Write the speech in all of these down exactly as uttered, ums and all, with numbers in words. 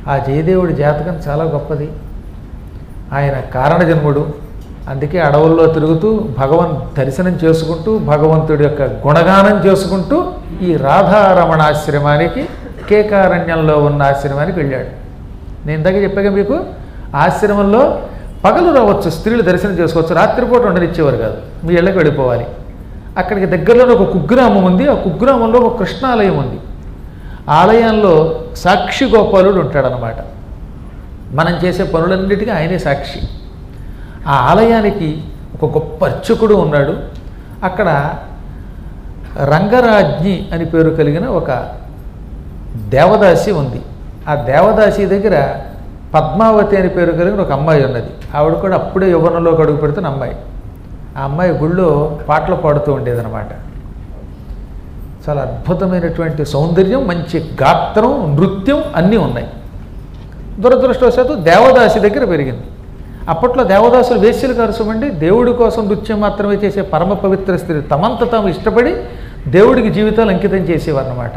ఆ జయదేవుడి జాతకం చాలా గొప్పది. ఆయన కారణజన్ముడు. అందుకే అడవుల్లో తిరుగుతూ భగవన్ దర్శనం చేసుకుంటూ భగవంతుడి యొక్క గుణగానం చేసుకుంటూ ఈ రాధారమణాశ్రమానికి కేకారణ్యంలో ఉన్న ఆశ్రమానికి వెళ్ళాడు. నేను ఇందాక చెప్పాక మీకు ఆశ్రమంలో పగలు రావచ్చు, స్త్రీలు దర్శనం చేసుకోవచ్చు, రాత్రిపూట ఉండనిచ్చేవారు కాదు, మీ ఇళ్ళకి వెళ్ళిపోవాలి. అక్కడికి దగ్గరలో ఒక కుగ్రామం ఉంది. ఆ కుగ్రామంలో ఒక కృష్ణాలయం ఉంది. ఆలయంలో సాక్షి గోపాలుడు ఉంటాడనమాట. మనం చేసే పనులన్నిటికీ ఆయనే సాక్షి. ఆ ఆలయానికి ఒక గొప్ప అర్చకుడు ఉన్నాడు. అక్కడ రంగరాజ్ఞి అని పేరు కలిగిన ఒక దేవదాసి ఉంది. ఆ దేవదాసి దగ్గర పద్మావతి అని పేరు కలిగిన ఒక అమ్మాయి ఉన్నది. ఆవిడ కూడా అప్పుడే యవ్వనంలోకి అడుగు పెడుతున్న అమ్మాయి. ఆ అమ్మాయి గుళ్ళో పాటలు పాడుతూ ఉండేదన్నమాట. చాలా అద్భుతమైనటువంటి సౌందర్యం, మంచి గాత్రం, నృత్యం అన్నీ ఉన్నాయి. దురదృష్టవశాత్తు దేవదాసి దగ్గర పెరిగింది. అప్పట్లో దేవదాసులు వేశ్యలు కరుసమండి, దేవుడి కోసం నృత్యం మాత్రమే చేసే పరమ పవిత్ర స్త్రీ. తమంత తాము ఇష్టపడి దేవుడికి జీవితాలు అంకితం చేసేవారన్నమాట.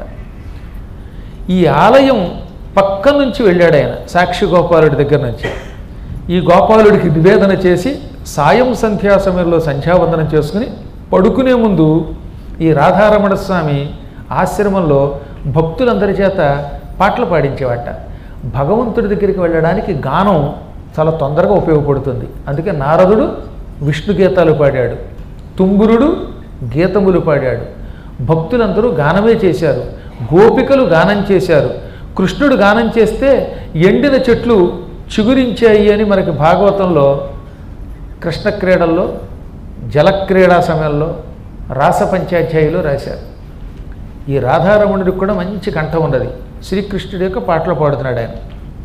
ఈ ఆలయం పక్క నుంచి వెళ్ళాడు ఆయన, సాక్షి గోపాలుడి దగ్గర నుంచి. ఈ గోపాలుడికి నివేదన చేసి సాయం సంధ్యా సమయంలో సంధ్యావందనం చేసుకుని పడుకునే ముందు ఈ రాధారమణ స్వామి ఆశ్రమంలో భక్తులందరి చేత పాటలు పాడించేవాట. భగవంతుడి దగ్గరికి వెళ్ళడానికి గానం చాలా తొందరగా ఉపయోగపడుతుంది. అందుకే నారదుడు విష్ణు గీతాలు పాడాడు, తుంగురుడు గీతములు పాడాడు, భక్తులందరూ గానమే చేశారు, గోపికలు గానం చేశారు. కృష్ణుడు గానం చేస్తే ఎండిన చెట్లు చిగురించాయి అని మనకి భాగవతంలో కృష్ణ క్రీడల్లో జలక్రీడా సమయంలో రాస పంచాధ్యాయులో రాశారు. ఈ రాధారమణుడికి కూడా మంచి కంఠం ఉన్నది. శ్రీకృష్ణుడి యొక్క పాటలు పాడుతున్నాడు ఆయన.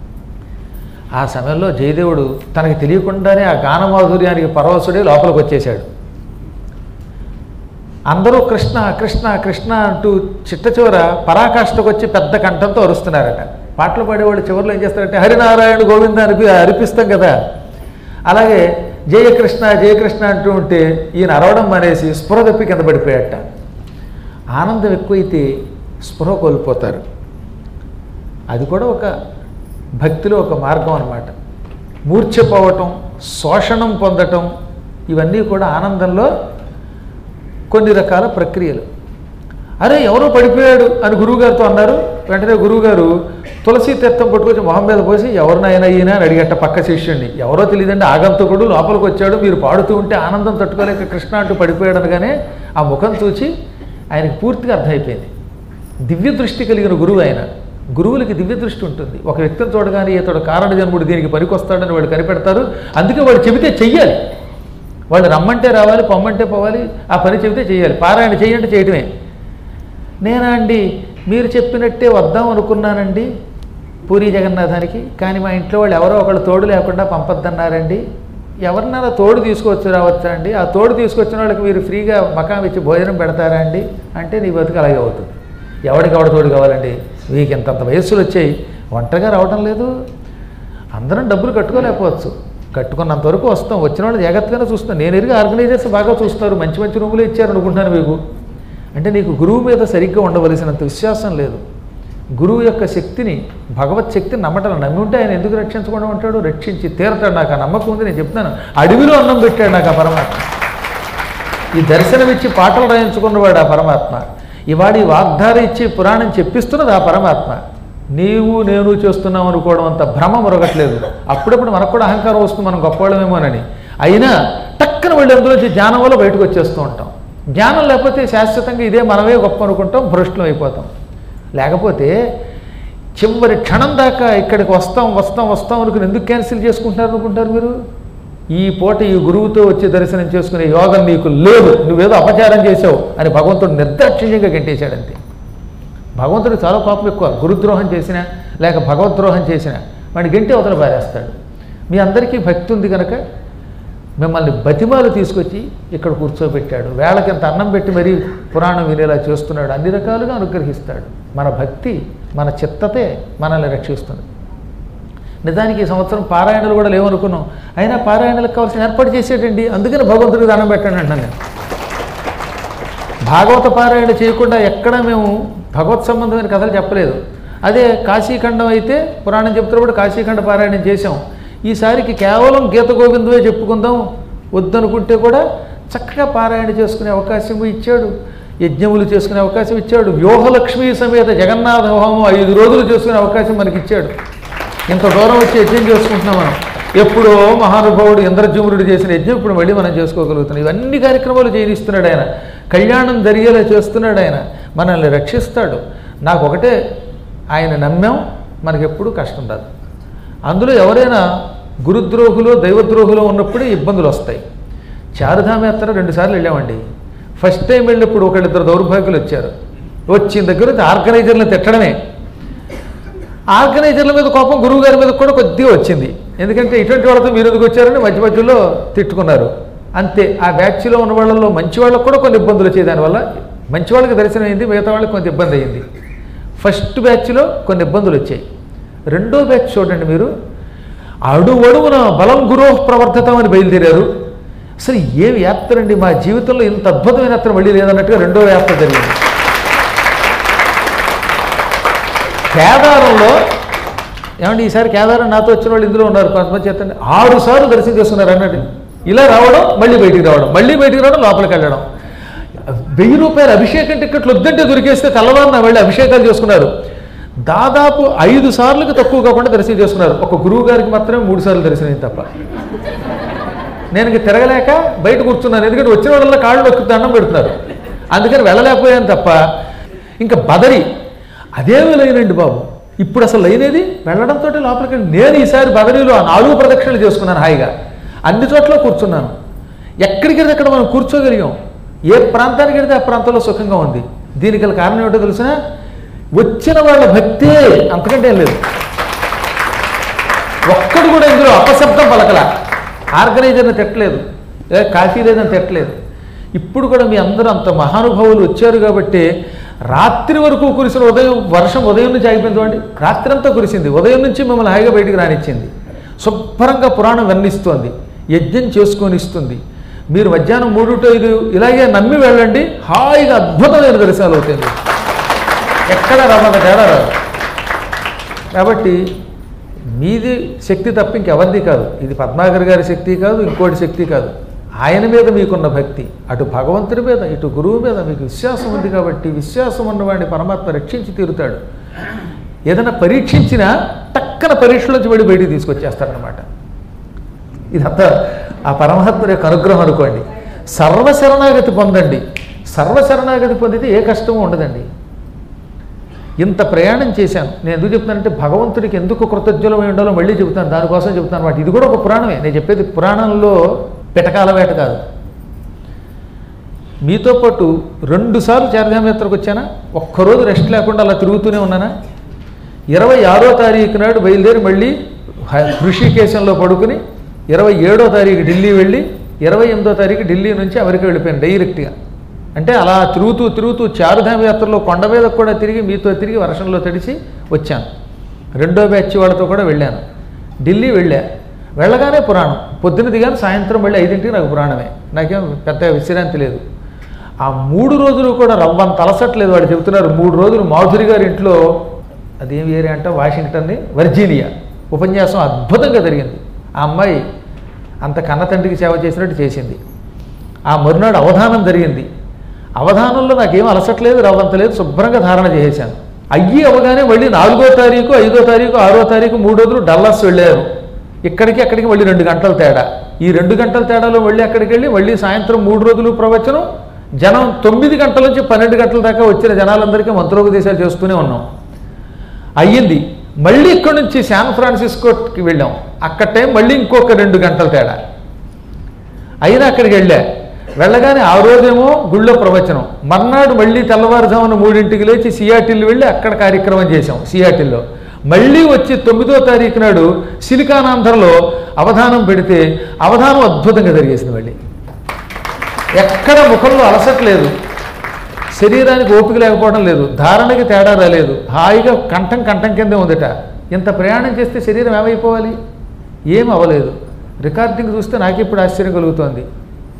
ఆ సమయంలో జయదేవుడు తనకి తెలియకుండానే ఆ గానమాధుర్యానికి పరవశుడే లోపలికి వచ్చేశాడు. అందరూ కృష్ణ కృష్ణ కృష్ణ అంటూ చిట్ట చివర పరాకాష్ఠకు వచ్చి పెద్ద కంఠంతో అరుస్తున్నారట. పాటలు పాడేవాళ్ళు చివరిలో ఏం చేస్తారంటే హరినారాయణ గోవింద అనిపి అరిపిస్తాం కదా, అలాగే జయకృష్ణ జయకృష్ణ అంటూ ఉంటే ఈయన అరవడం మానేసి స్పృహ తప్పి కింద పడిపోయాట. ఆనందం ఎక్కువైతే స్పృహ కోల్పోతారు. అది కూడా ఒక భక్తిలో ఒక మార్గం అన్నమాట. మూర్ఛపోవటం, శోషణం పొందటం, ఇవన్నీ కూడా ఆనందంలో కొన్ని రకాల ప్రక్రియలు. అరే ఎవరో పడిపోయాడు అని గురువుగారితో అన్నారు. వెంటనే గురువుగారు తులసి తీర్థం పట్టుకొచ్చి మొహం మీద పోసి ఎవరినైనా ఈయన అని అడిగట్ట పక్క శిష్యుడిని. ఎవరో తెలియదండి, ఆగంతకుడు లోపలికి వచ్చాడు, మీరు పాడుతూ ఉంటే ఆనందం తట్టుకోలేక కృష్ణ అంటూ పడిపోయాడు అనగానే ఆ ముఖం చూచి ఆయనకు పూర్తిగా అర్థమైపోయింది. దివ్య దృష్టి కలిగిన గురువు ఆయన. గురువులకి దివ్య దృష్టి ఉంటుంది. ఒక వ్యక్తిని చూడగానే ఇతడు కారణ జన్ముడు దీనికి పనికొస్తాడని వాళ్ళు కనిపెడతారు. అందుకే వాళ్ళు చెబితే చెయ్యాలి. వాళ్ళు రమ్మంటే రావాలి, పొమ్మంటే పోవాలి, ఆ పని చెబితే చేయాలి. పారాయణ చేయంటే చేయటమే. నేనా అండి మీరు చెప్పినట్టే వద్దాం అనుకున్నానండి పూరీ జగన్నాథానికి, కానీ మా ఇంట్లో వాళ్ళు ఎవరో ఒకళ్ళు తోడు లేకుండా పంపొద్దన్నారండి. ఎవరినైనా తోడు తీసుకొచ్చి రావచ్చా అండి? ఆ తోడు తీసుకొచ్చిన వాళ్ళకి మీరు ఫ్రీగా మకాం ఇచ్చి భోజనం పెడతారా అండి అంటే నీ బతుకు అలాగే అవుతుంది. ఎవరికి ఎవడ తోడు కావాలండి? వీకి ఇంతంత వయస్సులు వచ్చాయి, ఒంటరిగా రావడం లేదు. అందరం డబ్బులు కట్టుకోలేకపోవచ్చు, కట్టుకున్నంత వరకు వస్తాం. వచ్చిన వాళ్ళు జాగ్రత్తగానే చూస్తాం. నేను ఎరిగి ఆర్గనైజర్స్ బాగా చూస్తారు, మంచి మంచి రూములు ఇచ్చారు అనుకుంటాను మీకు. అంటే నీకు గురువు మీద సరిగ్గా ఉండవలసినంత విశ్వాసం లేదు. గురువు యొక్క శక్తిని, భగవత్ శక్తిని నమ్మటం. నమ్మి ఉంటే ఆయన ఎందుకు రక్షించకుండా ఉంటాడు? రక్షించి తీరతాడు. నాకు ఆ నమ్మకం ఉంది. నేను చెప్తున్నాను, అడవిలో అన్నం పెట్టాడు నాకు ఆ పరమాత్మ. ఈ దర్శనం ఇచ్చి పాటలు రాయించుకున్నవాడు ఆ పరమాత్మ. ఇవాడు ఈ వాగ్దార ఇచ్చి పురాణం చెప్పిస్తున్నది ఆ పరమాత్మ. నీవు నేను చేస్తున్నాం అనుకోవడం అంత భ్రమ మరొకట్లేదు. అప్పుడప్పుడు మనకు కూడా అహంకారం వస్తుంది, మనం గొప్పవాళ్ళమేమోనని. అయినా టక్కన వెళ్ళి అందులోంచి జ్ఞానం వల్ల బయటకు వచ్చేస్తూ ఉంటాం. జ్ఞానం లేకపోతే శాశ్వతంగా ఇదే మనమే గొప్ప అనుకుంటాం, భ్రష్టులం అయిపోతాం. లేకపోతే చివరి క్షణం దాకా ఇక్కడికి వస్తాం వస్తాం వస్తాం అనుకుని ఎందుకు క్యాన్సిల్ చేసుకుంటున్నారు అనుకుంటారు మీరు? ఈ పూట ఈ గురువుతో వచ్చి దర్శనం చేసుకునే యోగం నీకు లేదు, నువ్వేదో అపచారం చేసావు అని భగవంతుడు నిర్దాక్షిణ్యంగా గెంటేశాడంతే. భగవంతుడు చాలా కోపం ఎక్కువ. గురుద్రోహం చేసినా లేక భగవద్ద్రోహం చేసినా వాడిని గెంటి అవతల పారేస్తాడు. మీ అందరికీ భక్తి ఉంది కనుక మిమ్మల్ని బతిమాలు తీసుకొచ్చి ఇక్కడ కూర్చోబెట్టాడు. వేళకింత అన్నం పెట్టి మరీ పురాణం వినేలా చేస్తున్నాడు. అన్ని రకాలుగా అనుగ్రహిస్తాడు. మన భక్తి, మన చిత్తతే మనల్ని రక్షిస్తుంది. నిజానికి ఈ సంవత్సరం పారాయణలు కూడా లేవనుకున్నాం, అయినా పారాయణలకు కావాల్సిన ఏర్పాటు చేసేటండి. అందుకని భగవంతుడికి దండం పెట్టండి అంటాను నేను. భాగవత పారాయణ చేయకుండా ఎక్కడ మేము భగవత్ సంబంధమైన కథలు చెప్పలేదు. అదే కాశీఖండం అయితే పురాణం చెప్తున్నప్పుడు కాశీఖండ పారాయణం చేశాం. ఈసారికి కేవలం గీత గోవిందమే చెప్పుకుందాం వద్దనుకుంటే కూడా చక్కగా పారాయణ చేసుకునే అవకాశం ఇచ్చాడు, యజ్ఞములు చేసుకునే అవకాశం ఇచ్చాడు, వ్యూహలక్ష్మి సమేత జగన్నాథ హోమం ఐదు రోజులు చేసుకునే అవకాశం మనకి ఇచ్చాడు. ఇంత దూరం వచ్చి యజ్ఞం చేసుకుంటున్నాం మనం. ఎప్పుడో మహానుభావుడు ఇంద్రజుమ్నుడు చేసిన యజ్ఞం ఇప్పుడు మళ్ళీ మనం చేసుకోగలుగుతున్నాం. ఇవన్నీ కార్యక్రమాలు చేయనిస్తున్నాడు ఆయన, కళ్యాణం జరిగేలా చేస్తున్నాడు ఆయన, మనల్ని రక్షిస్తాడు. నాకు ఒకటే, ఆయన నమ్మాం మనకెప్పుడు కష్టం రాదు. అందులో ఎవరైనా గురుద్రోహులు దైవద్రోహులు ఉన్నప్పుడే ఇబ్బందులు వస్తాయి. చారుధామ యాత్ర రెండుసార్లు వెళ్ళామండి. ఫస్ట్ టైం వెళ్ళినప్పుడు ఒకళ్ళిద్దరు దౌర్భాగ్యులు వచ్చారు. వచ్చిన దగ్గర ఆర్గనైజర్లను తిట్టడమే. ఆర్గనైజర్ల మీద కోపం గురువు గారి మీద కూడా కొద్దిగా వచ్చింది. ఎందుకంటే ఇటువంటి వాళ్ళతో మీరు ఎందుకు వచ్చారని మధ్య మధ్యలో తిట్టుకున్నారు అంతే. ఆ బ్యాచ్లో ఉన్న వాళ్ళలో మంచి వాళ్ళకు కూడా కొన్ని ఇబ్బందులు వచ్చాయి. దానివల్ల మంచి వాళ్ళకి దర్శనం అయింది, మిగతా వాళ్ళకి కొంత ఇబ్బంది అయింది. ఫస్ట్ బ్యాచ్లో కొన్ని ఇబ్బందులు వచ్చాయి. రెండో బ్యాచ్ చూడండి మీరు, అడువడువున బలం గురోహ్ ప్రవర్తతం అని బయలుదేరారు. అసలు ఏమి యాత్ర అండి, మా జీవితంలో ఇంత అద్భుతమైన యాత్ర మళ్ళీ లేదన్నట్టుగా రెండో యాత్ర జరిగింది. కేదారంలో ఏమంటే ఈసారి కేదారం నాతో వచ్చిన వాళ్ళు ఇందులో ఉన్నారు కొంతమంది చేతండి, ఆరు సార్లు దర్శనం చేస్తున్నారు అన్నట్టు. ఇలా రావడం, మళ్ళీ బయటికి రావడం, మళ్ళీ బయటికి రావడం, లోపలికి వెళ్ళడం. వెయ్యి రూపాయలు అభిషేకం టికెట్లు వద్దంటే దొరికేస్తే తెల్లవారున వెళ్ళి అభిషేకాలు చేసుకున్నారు. దాదాపు ఐదు సార్లకు తక్కువ కాకుండా దర్శనం చేసుకున్నారు. ఒక గురువు గారికి మాత్రమే మూడు సార్లు దర్శనం తప్ప. నేను ఇంక తిరగలేక బయట కూర్చున్నాను, ఎందుకంటే వచ్చిన వాళ్ళ కాళ్ళు నొక్కి దండం పెడుతున్నారు, అందుకని వెళ్ళలేకపోయాను తప్ప. ఇంకా బదరి అదేమీ లైనండి బాబు. ఇప్పుడు అసలు లైనేది వెళ్ళడంతో లోపలికి వెళ్ళి నేను ఈసారి బదరీలో నాలుగు ప్రదక్షిణలు చేసుకున్నాను హాయిగా. అన్ని చోట్ల కూర్చున్నాను. ఎక్కడికి వెళ్తే అక్కడ మనం కూర్చోగలిగాం. ఏ ప్రాంతానికి వెళ్తే ఆ ప్రాంతంలో సుఖంగా ఉంది. దీనికి గల కారణం ఏమిటో తెలిసిన, వచ్చిన వాళ్ళ భక్తే, అంతకంటే ఏం లేదు. ఒక్కడు కూడా ఇందులో అపశబ్దం పలకల. ఆర్గనైజర్ని తిట్టలేదు, ఏ కాఫీ లేదని తిట్టలేదు. ఇప్పుడు కూడా మీ అందరూ అంత మహానుభావులు వచ్చారు కాబట్టి రాత్రి వరకు కురిసిన ఉదయం వర్షం ఉదయం నుంచి ఆగిపోయింది. రాత్రి అంతా కురిసింది, ఉదయం నుంచి మిమ్మల్ని హాయిగా బయటికి రానిచ్చింది. శుభ్రంగా పురాణం వర్ణిస్తోంది, యజ్ఞం చేసుకొని ఇస్తుంది. మీరు మధ్యాహ్నం మూడు టు ఐదు ఇలాగే నమ్మి వెళ్ళండి, హాయిగా అద్భుతమైన దర్శనాలు అవుతాయి. ఎక్కడ రమ్మంత తేడా రాదు. కాబట్టి మీది శక్తి తప్ప ఇంకెవరిది కాదు. ఇది పద్మాకర్ గారి శక్తి కాదు, ఇంకోటి శక్తి కాదు. ఆయన మీద మీకున్న భక్తి, అటు భగవంతుడి మీద ఇటు గురువు మీద మీకు విశ్వాసం ఉంది కాబట్టి విశ్వాసం ఉన్నవాడిని పరమాత్మ రక్షించి తీరుతాడు. ఏదైనా పరీక్షించినా టక్కన పరీక్షలోంచి వెళ్ళి బయటికి తీసుకొచ్చేస్తారనమాట. ఇదంతా ఆ పరమాత్మ యొక్క అనుగ్రహం అనుకోండి. సర్వశరణాగతి పొందండి. సర్వశరణాగతి పొందితే ఏ కష్టమూ ఉండదండి. ఇంత ప్రయాణం చేశాను నేను. ఎందుకు చెప్తానంటే భగవంతుడికి ఎందుకు కృతజ్ఞులమై ఉండాలో మళ్ళీ చెబుతాను, దానికోసం చెబుతాను అన్నమాట. ఇది కూడా ఒక పురాణమే, నేను చెప్పేది పురాణంలో పిటకాల వేట కాదు. మీతో పాటు రెండుసార్లు చార్ధామయాత్రకు వచ్చానా, ఒక్కరోజు రెస్ట్ లేకుండా అలా తిరుగుతూనే ఉన్నానా. ఇరవై ఆరో తారీఖు నాడు బయలుదేరి మళ్ళీ ఋషికేశంలో పడుకుని ఇరవై ఏడో తారీఖు ఢిల్లీ వెళ్ళి ఇరవై ఎనిమిదో తారీఖు ఢిల్లీ నుంచి అమెరికా వెళ్ళిపోయాను డైరెక్ట్గా. అంటే అలా తిరుగుతూ తిరుగుతూ చారుధామ యాత్రలో కొండ మీద కూడా తిరిగి మీతో తిరిగి వర్షంలో తడిచి వచ్చాను. రెండో బ్యాచ్ వాళ్ళతో కూడా వెళ్ళాను. ఢిల్లీ వెళ్ళా, వెళ్ళగానే పురాణం. పొద్దున దిగాను, సాయంత్రం మళ్ళీ ఐదింటికి నాకు పురాణమే. నాకేం పెద్ద విశ్రాంతి లేదు. ఆ మూడు రోజులు కూడా రవ్వంత అలసట్లేదు. వాళ్ళు చెబుతున్నారు మూడు రోజులు మాధురి గారి ఇంట్లో, అదేం ఏరియా అంటే వాషింగ్టన్ని వర్జీనియా, ఉపన్యాసం అద్భుతంగా జరిగింది. ఆ అమ్మాయి అంత కన్న తండ్రికి సేవ చేసినట్టు చేసింది. ఆ మరునాడు అవధానం జరిగింది. అవధానంలో నాకేం అలసట్లేదు, రవ్వంత లేదు, శుభ్రంగా ధారణ చేసేసాను. అయ్యి అవగానే మళ్ళీ నాలుగో తారీఖు ఐదో తారీఖు ఆరో తారీఖు మూడు రోజులు డల్లాస్ వెళ్ళారు. ఇక్కడికి అక్కడికి మళ్ళీ రెండు గంటల తేడా. ఈ రెండు గంటల తేడాలో మళ్ళీ అక్కడికి వెళ్ళి మళ్ళీ సాయంత్రం మూడు రోజులు ప్రవచనం. జనం తొమ్మిది గంటల నుంచి పన్నెండు గంటల దాకా వచ్చిన జనాలందరికీ మంత్రోపదేశాలు చేస్తూనే ఉన్నాం. అయ్యింది. మళ్ళీ ఇక్కడ నుంచి శాన్ ఫ్రాన్సిస్కోకి వెళ్ళాం. అక్కడ టైం మళ్ళీ ఇంకొక రెండు గంటల తేడా అయినా అక్కడికి వెళ్ళా. వెళ్ళగానే ఆ రోజేమో గుళ్ళో ప్రవచనం. మర్నాడు మళ్ళీ తెల్లవారుజామున మూడింటికి లేచి సియాటిల్ వెళ్ళి అక్కడ కార్యక్రమం చేశాం. సియాటిల్లో మళ్ళీ వచ్చి తొమ్మిదో తారీఖు నాడు సిలికానాంధ్రలో అవధానం పెడితే అవధానం అద్భుతంగా జరిగేసింది. మళ్ళీ ఎక్కడ ముఖంలో అలసట్లేదు, శరీరానికి ఓపిక లేకపోవడం లేదు, ధారణకి తేడా రాలేదు, హాయిగా కంఠం కంఠం కిందే ఉందట. ఇంత ప్రయాణం చేస్తే శరీరం ఏమైపోవాలి? ఏం అవ్వలేదు. రికార్డింగ్ చూస్తే నాకు ఇప్పుడు ఆశ్చర్యం కలుగుతోంది.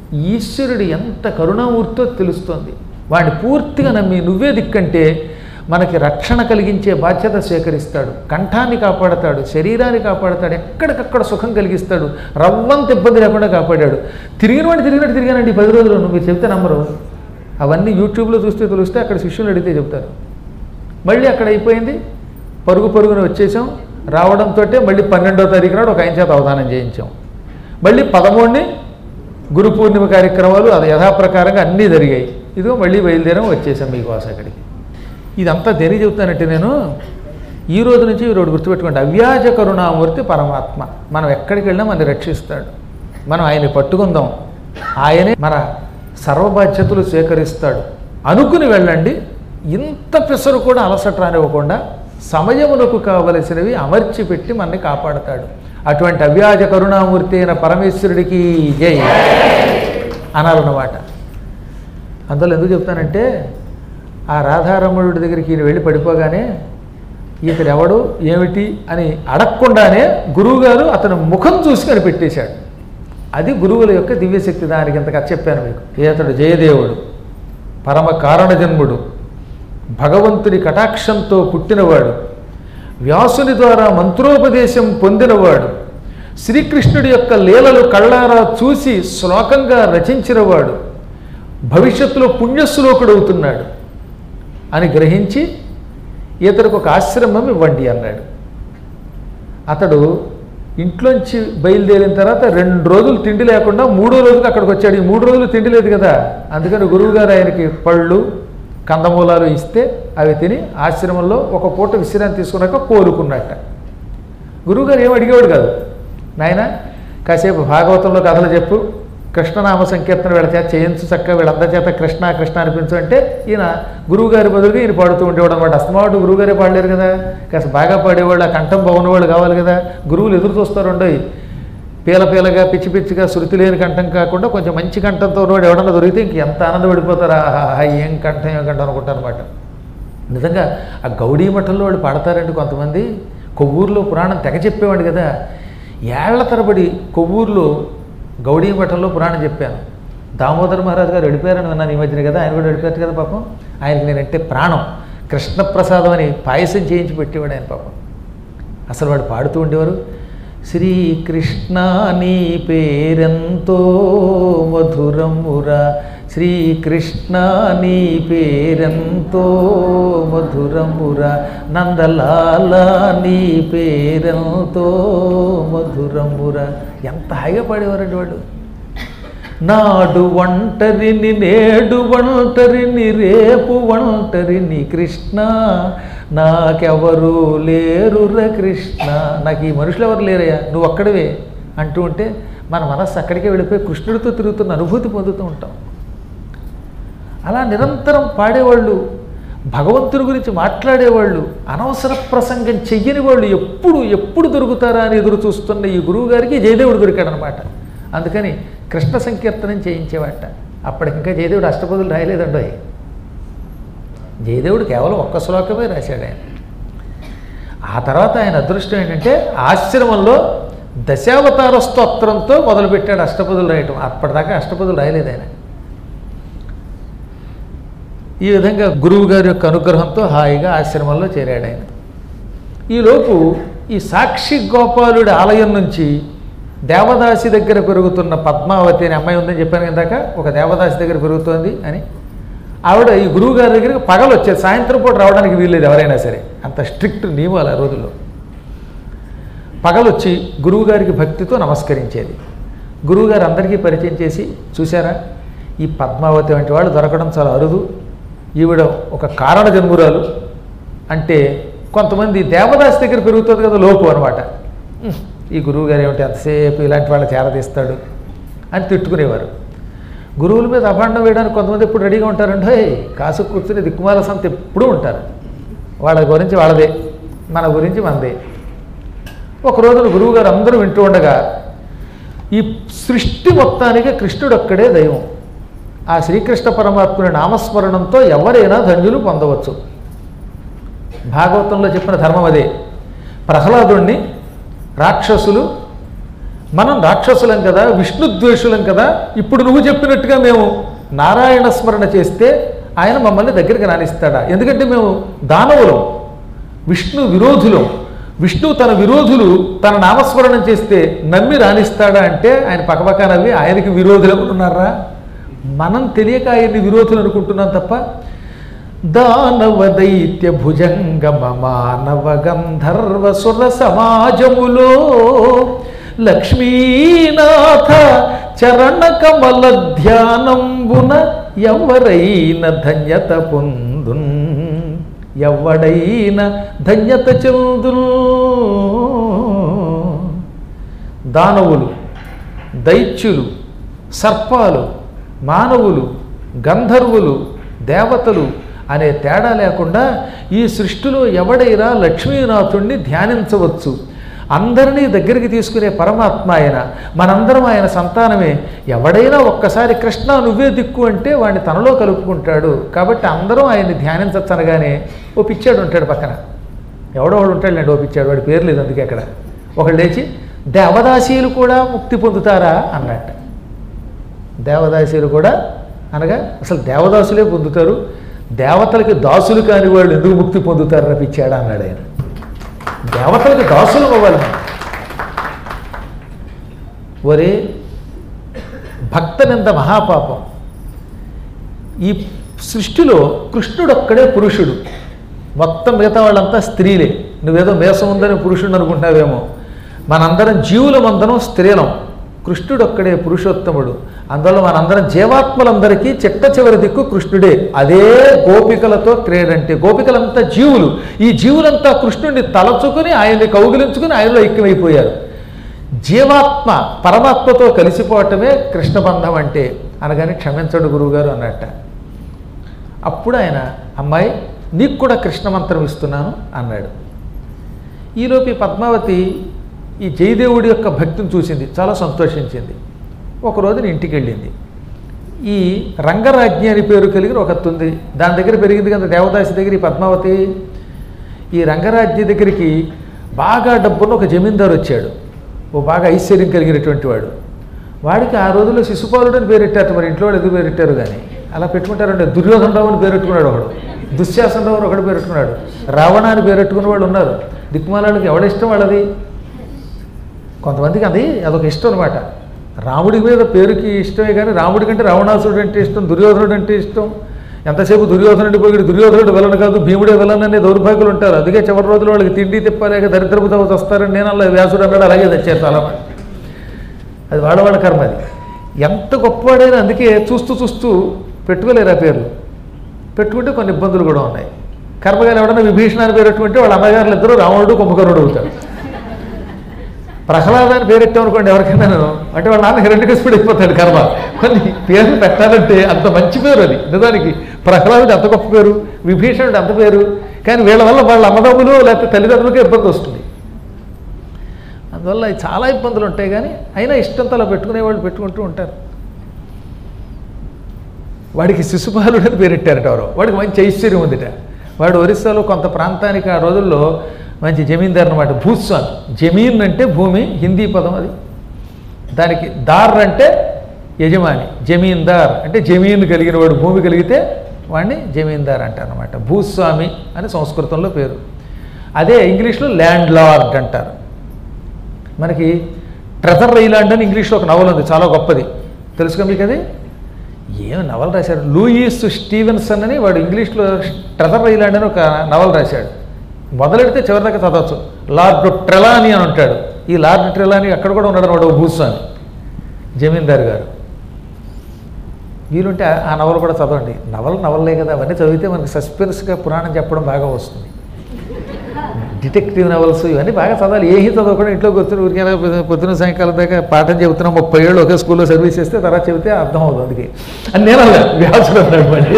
ఈశ్వరుడు ఎంత కరుణామూర్తో తెలుస్తోంది. వాడిని పూర్తిగా నమ్మి నువ్వే దిక్కంటే మనకి రక్షణ కలిగించే బాధ్యత స్వీకరిస్తాడు, కంఠాన్ని కాపాడతాడు, శరీరాన్ని కాపాడతాడు, ఎక్కడికక్కడ సుఖం కలిగిస్తాడు, రవ్వంత ఇబ్బంది లేకుండా కాపాడాడు. తిరిగినవాడు తిరిగినట్టు తిరిగానండి పది రోజులు, మీరు చెప్తే నమ్మరు. అవన్నీ యూట్యూబ్లో చూస్తే తెలిస్తే అక్కడ శిష్యులు అడిగితే చెప్తారు. మళ్ళీ అక్కడ అయిపోయింది, పరుగు పరుగున వచ్చేసాం. రావడంతో మళ్ళీ పన్నెండో తారీఖు నాడు ఒక ఆయన చేత అవధానం చేయించాం. మళ్ళీ పదమూడుని గురు పూర్ణిమ కార్యక్రమాలు అది యథాప్రకారంగా అన్నీ జరిగాయి. ఇదిగో మళ్ళీ బయలుదేరాం, వచ్చేసాం మీకోసం అక్కడికి. ఇదంతా దేని చెబుతానంటే నేను ఈ రోజు నుంచి ఈ రోజు గుర్తుపెట్టుకోండి, అవ్యాజ కరుణామూర్తి పరమాత్మ మనం ఎక్కడికి వెళ్ళినా మనని రక్షిస్తాడు. మనం ఆయన్ని పట్టుకుందాం, ఆయనే మన సర్వబాధ్యతలు స్వీకరిస్తాడు అనుకుని వెళ్ళండి. ఇంత పిసరు కూడా అలసట రానివ్వకుండా సమయమునకు కావలసినవి అమర్చి పెట్టి మనని కాపాడతాడు. అటువంటి అవ్యాజ కరుణామూర్తి అయిన పరమేశ్వరుడికి జై అనాలన్నమాట. అందులో ఎందుకు చెప్తానంటే, ఆ రాధారమణుడి దగ్గరికి ఈయన వెళ్ళి పడిపోగానే ఇతడు ఎవడు ఏమిటి అని అడగకుండానే గురువుగారు అతను ముఖం చూసుకొని పెట్టేశాడు. అది గురువుల యొక్క దివ్యశక్తి. దానికి ఇంతగా చెప్పాను మీకు. ఇతడు జయదేవుడు, పరమ కారణ జన్ముడు, భగవంతుని కటాక్షంతో పుట్టినవాడు, వ్యాసుని ద్వారా మంత్రోపదేశం పొందినవాడు, శ్రీకృష్ణుడి యొక్క లీలలు కళ్ళారా చూసి శ్లోకంగా రచించినవాడు, భవిష్యత్తులో పుణ్యశ్లోకుడు అవుతున్నాడు అని గ్రహించి ఇతడికి ఒక ఆశ్రమం ఇవ్వండి అన్నాడు. అతడు ఇంట్లోంచి బయలుదేరిన తర్వాత రెండు రోజులు తిండి లేకుండా మూడో రోజుకి అక్కడికి వచ్చాడు. ఈ మూడు రోజులు తిండి లేదు కదా, అందుకని గురువుగారు ఆయనకి పళ్ళు కందమూలాలు ఇస్తే అవి తిని ఆశ్రమంలో ఒక పూట విశ్రాంతి తీసుకున్నాక కోరుకున్నట్ట. గురువుగారు ఏం అడిగేవాడు కాదు, నాయన కాసేపు భాగవతంలో కథలు చెప్పు, కృష్ణనామ సంకీర్తన వీళ్ళ చేత చేయించు, చక్కగా వీళ్ళందరి చేత కృష్ణ కృష్ణ అనిపించు అంటే ఈయన గురువుగారి బదులుగా ఈయన పాడుతూ ఉండేవాడు అనమాట. అస్తమాటు గురువుగారే పాడలేరు కదా, కాస్త బాగా పాడేవాళ్ళు, ఆ కంఠం బాగున్నవాళ్ళు కావాలి కదా. గురువులు ఎదురు చూస్తారు ఉండవు, పీల పీలగా పిచ్చి పిచ్చిగా శృతి లేని కంఠం కాకుండా కొంచెం మంచి కంఠంతో ఉన్నవాడు ఎవడన్నా దొరికితే ఇంక ఎంత ఆనందపడిపోతారా, ఆహా ఏం కంఠం ఏం కంఠం అనుకుంటారు అనమాట. నిజంగా ఆ గౌడీ మఠంలో వాళ్ళు పాడతారండి కొంతమంది. కొవ్వూరులో పురాణం తెగ చెప్పేవాడు కదా, ఏళ్ల తరబడి కొవ్వూరులో గౌడీ మఠంలో పురాణం చెప్పాను. దామోదర్ మహారాజు గారు వెళ్ళిపోయారని విన్నాను ఈ మధ్యన కదా, ఆయన కూడా వెళ్ళిపోయారు కదా పాపం. ఆయనకి నేనంటే ప్రాణం. కృష్ణప్రసాదం అని పాయసం చేయించి పెట్టేవాడు ఆయన పాపం. అసలు వాడు పాడుతూ ఉండేవారు, శ్రీకృష్ణ నీ పేరెంతో మధురమురా, శ్రీకృష్ణ నీ పేరెంతో మధురమురా, నందలాల నీ పేరెంతో మధురమురా. ఎంత హాయిగా పాడేవారండి వాళ్ళు. నాడు ఒంటరిని నేడు ఒంటరిని రేపు ఒంటరిని కృష్ణ, నాకెవరు లేరురా కృష్ణ, నాకు ఈ మనుషులు ఎవరు లేరయ్యా, నువ్వు ఒక్కడివే అంటూ ఉంటే మన మనస్సు అక్కడికే వెళ్ళిపోయి కృష్ణుడితో తిరుగుతున్న అనుభూతి పొందుతూ ఉంటాం. అలా నిరంతరం పాడేవాళ్ళు, భగవంతుడి గురించి మాట్లాడేవాళ్ళు, అనవసర ప్రసంగం చెయ్యని వాళ్ళు ఎప్పుడు ఎప్పుడు దొరుకుతారా అని ఎదురు చూస్తున్న ఈ గురువు గారికి జయదేవుడు దొరికాడనమాట. అందుకని కృష్ణ సంకీర్తనం చేయించేవాట. అప్పటికింకా జయదేవుడు అష్టపదులు రాయలేదండి. జయదేవుడు కేవలం ఒక్క శ్లోకమే రాశాడు ఆయన. ఆ తర్వాత ఆయన అదృష్టం ఏంటంటే ఆశ్రమంలో దశావతార స్తోత్రంతో మొదలుపెట్టాడు అష్టపదులు రాయటం. అప్పటిదాకా అష్టపదులు రాయలేదు ఆయన. ఈ విధంగా గురువు గారి యొక్క అనుగ్రహంతో హాయిగా ఆశ్రమంలో చేరాడు ఆయన. ఈలోపు ఈ సాక్షి గోపాలుడి ఆలయం నుంచి దేవదాసి దగ్గర పెరుగుతున్న పద్మావతి అనే అమ్మాయి ఉందని చెప్పాను ఇందాక, ఒక దేవదాసి దగ్గర పెరుగుతోంది అని. ఆవిడ ఈ గురువు గారి దగ్గరికి పగలు వచ్చేది, సాయంత్రం పూట రావడానికి వీల్లేదు ఎవరైనా సరే, అంత స్ట్రిక్ట్ నియమాలు ఆ రోజుల్లో. పగలొచ్చి గురువుగారికి భక్తితో నమస్కరించేది. గురువుగారు అందరికీ పరిచయం చేసి, చూసారా ఈ పద్మావతి వంటి వాళ్ళు దొరకడం చాలా అరుదు, ఈవిడ ఒక కారణ జన్మురాలు అంటే కొంతమంది దేవదాసి దగ్గర పెరుగుతుంది కదా లోపు అనమాట. ఈ గురువుగారు ఏమిటి ఎంతసేపు ఇలాంటి వాళ్ళు చేరదీస్తాడు అని తిట్టుకునేవారు. గురువుల మీద అభాండం వేయడానికి కొంతమంది ఎప్పుడు రెడీగా ఉంటారంటే కాసు కూర్చుని దిక్కుమాల సంత ఎప్పుడూ ఉంటారు. వాళ్ళ గురించి వాళ్ళదే, మన గురించి మనదే. ఒక రోజున గురువుగారు అందరూ వింటూ ఉండగా ఈ సృష్టి మొత్తానికి కృష్ణుడు ఒక్కడే దైవం, ఆ శ్రీకృష్ణ పరమాత్ముని నామస్మరణంతో ఎవరైనా ధన్యులు పొందవచ్చు. భాగవతంలో చెప్పిన ధర్మం అదే. ప్రహ్లాదుణ్ణి రాక్షసులు, మనం రాక్షసులం కదా, విష్ణుద్వేషులం కదా, ఇప్పుడు నువ్వు చెప్పినట్టుగా మేము నారాయణ స్మరణ చేస్తే ఆయన మమ్మల్ని దగ్గరికి రానిస్తాడా? ఎందుకంటే మేము దానవులం, విష్ణు విరోధులం. విష్ణువు తన విరోధులు తన నామస్మరణం చేస్తే నమ్మి రాణిస్తాడా అంటే ఆయన పక్కపక్క నవ్వి ఆయనకి విరోధులు ఉన్నారా? మనం తెలియక ఆయన్ని విరోధులు అనుకుంటున్నాం తప్ప. దానవ దైత్య భుజంగమ మానవ గంధర్వ సుర సమాజములో లక్ష్మీనాథ చరణ కమల ధ్యానంబున ఎవరైన ధన్యత పొందున్, ఎవడైన ధన్యత చెందును. దానవులు, దైత్యులు, సర్పాలు, మానవులు, గంధర్వులు, దేవతలు అనే తేడా లేకుండా ఈ సృష్టిలో ఎవడైనా లక్ష్మీనాథుణ్ణి ధ్యానించవచ్చు. అందరినీ దగ్గరికి తీసుకునే పరమాత్మ ఆయన, మనందరం ఆయన సంతానమే. ఎవడైనా ఒక్కసారి కృష్ణ నువ్వే దిక్కు అంటే వాడిని తనలో కలుపుకుంటాడు. కాబట్టి అందరం ఆయన్ని ధ్యానించచ్చు అనగానే ఓ పిచ్చాడు ఉంటాడు పక్కన, ఎవడో వాడు ఉంటాడులేండి ఓ పిచ్చాడు, వాడి పేరు లేదు అందుకే అక్కడ. ఒకడు లేచి దేవదాసీలు కూడా ముక్తి పొందుతారా అన్నట్టు. దేవదాసీలు కూడా అనగా అసలు దేవదాసులే పొందుతారు, దేవతలకి దాసులు కాని వాళ్ళు ఎందుకు ముక్తి పొందుతారు రప్పించాడా అన్నాడు ఆయన. దేవతలకి దాసులు అవ్వాలి. ఒరే భక్తనింద మహాపాపం. ఈ సృష్టిలో కృష్ణుడు ఒక్కడే పురుషుడు, మొత్తం మిగతా వాళ్ళంతా స్త్రీలే. నువ్వేదో మేసం ఉందని పురుషుడు అనుకుంటున్నావేమో. మనందరం జీవులమందరం స్త్రీలం, కృష్ణుడు ఒక్కడే పురుషోత్తముడు. అందువల్ల మనందరం జీవాత్మలందరికీ చిట్ట చివరి దిక్కు కృష్ణుడే. అదే గోపికలతో క్రీడంటే. గోపికలంతా జీవులు, ఈ జీవులంతా కృష్ణుడిని తలచుకుని ఆయన్ని కౌగిలించుకుని ఆయనలో ఐక్యమైపోయారు. జీవాత్మ పరమాత్మతో కలిసిపోవటమే కృష్ణబంధం అంటే అనగానే క్షమించడు గురువుగారు అన్నట్ట. అప్పుడు ఆయన అమ్మాయి నీకు కూడా కృష్ణ మంత్రం ఇస్తున్నాను అన్నాడు. ఈలోపు పద్మావతి ఈ జయదేవుడి యొక్క భక్తిని చూసింది, చాలా సంతోషించింది. ఒక రోజున ఇంటికి వెళ్ళింది. ఈ రంగరాజ్ఞి అని పేరు కలిగిన ఒక ఉంది, దాని దగ్గర పెరిగింది కదా దేవదాసి దగ్గర ఈ పద్మావతి. ఈ రంగరాజ్ఞి దగ్గరికి బాగా డబ్బున్న ఒక జమీందారు వచ్చాడు, ఓ బాగా ఐశ్వర్యం కలిగినటువంటి వాడు. వాడికి ఆ రోజుల్లో శిశుపాలుడు అని పేరెట్టారు, మరి ఇంట్లో వాళ్ళు ఎందుకు పేరెట్టారు కానీ అలా పెట్టుకుంటారంటే. దుర్యోధనరావు అని పేరెట్టుకున్నాడు ఒకడు, దుశ్శాసనరావు అని ఒకడు పేరెట్టుకున్నాడు, రావణ అని పేరెట్టుకున్న వాళ్ళు ఉన్నారు. దిక్కుమాలాడికి ఎవడిష్టం వాళ్ళది. కొంతమందికి అది అదొక ఇష్టం అనమాట. రాముడి మీద పేరుకి ఇష్టమే కానీ రాముడి కంటే రావణాసుడు అంటే ఇష్టం, దుర్యోధనుడు అంటే ఇష్టం. ఎంతసేపు దుర్యోధనుడి పోయి దుర్యోధనుడు వెళ్ళను కాదు భీముడే వెళ్ళను అనే దౌర్భాగ్యులు ఉంటారు. అందుకే చివరి రోజులు వాళ్ళకి తిండి తిప్పలేక దరిద్రపు తవ్వుతూ వస్తారని నేను అలా వ్యాసుడు అన్నాడు, అలాగే తెచ్చారు చాలామంది. అది వాళ్ళ వాళ్ళ కర్మ. అది ఎంత గొప్పవాడైనా అందుకే చూస్తూ చూస్తూ పెట్టుకోలేరు ఆ పేర్లు. పెట్టుకుంటే కొన్ని ఇబ్బందులు కూడా ఉన్నాయి. కర్మగారు ఎవడన్నా విభీషణాన్ని పేరు పెట్టుకుంటే వాళ్ళ అమ్మగారులు ఇద్దరు రావణుడు కుంభకర్ణుడు అవుతాడు. ప్రహ్లాదాన్ని పేరెట్టామనుకోండి ఎవరికైనాను అంటే వాళ్ళ నాన్న హిరణ్యకశిపుడు అయిపోతాడు. కర్మ కొన్ని పేర్లు పెట్టాలంటే అంత మంచి పేరు అది. నిజానికి ప్రహ్లాదుడు అంత గొప్ప పేరు, విభీషణుడు అంత పేరు. కానీ వీళ్ళ వల్ల వాళ్ళ అన్నదమ్ములు లేకపోతే తల్లిదండ్రులకి ఇబ్బంది వస్తుంది. అందువల్ల చాలా ఇబ్బందులు ఉంటాయి. కానీ అయినా ఇష్టంతో అలా పెట్టుకునే వాళ్ళు పెట్టుకుంటూ ఉంటారు. వాడికి శిశుపాలుడు అని పేరెట్టారట ఎవరో. వాడికి మంచి ఐశ్వర్యం ఉందిట. వాడు ఒరిస్సాలో కొంత ప్రాంతానికి ఆ రోజుల్లో మంచి జమీందారు అనమాట, భూస్వామి. జమీన్ అంటే భూమి, హిందీ పదం అది. దానికి దార్ అంటే యజమాని, జమీందార్ అంటే జమీన్ కలిగిన వాడు, భూమి కలిగితే వాడిని జమీందార్ అంటారు అనమాట. భూస్వామి అని సంస్కృతంలో పేరు. అదే ఇంగ్లీష్లో ల్యాండ్ లార్డ్ అంటారు. మనకి ట్రెజర్ ఐలాండ్ అని ఇంగ్లీష్లో ఒక నవల ఉంది, చాలా గొప్పది, తెలుసుగా మీకు అది. ఏం నవల రాశాడు, లూయిస్ స్టీవెన్సన్ అని, వాడు ఇంగ్లీష్లో ట్రెజర్ ఐలాండ్ అని ఒక నవల రాశాడు. మొదలెడితే చివరిదాకా చదవచ్చు. లార్డ్ ట్రెలానీ అని ఉంటాడు. ఈ లార్డ్ ట్రెలానీ అక్కడ కూడా ఉన్నాడు వాడు, భూస్వామి జమీందారు గారు. వీలుంటే ఆ నవల కూడా చదవండి. నవల నవలలే కదా, అవన్నీ చదివితే మనకి సస్పెన్స్గా పురాణం చెప్పడం బాగా వస్తుంది. డిటెక్టివ్ నవల్స్ ఇవన్నీ బాగా చదవాలి. ఏమీ చదవకుండా ఇంట్లో కూర్చొని ఊరికే పొద్దున సాయంకాలం దాకా పాఠం చెబుతున్నాం. ముప్పై ఏళ్ళు ఒకే స్కూల్లో సర్వీస్ చేస్తే తర్వాత చెబితే అర్థం అవుతుంది. అందుకే అని నేను అలా వ్యాసుడు అన్నాడు. మళ్ళీ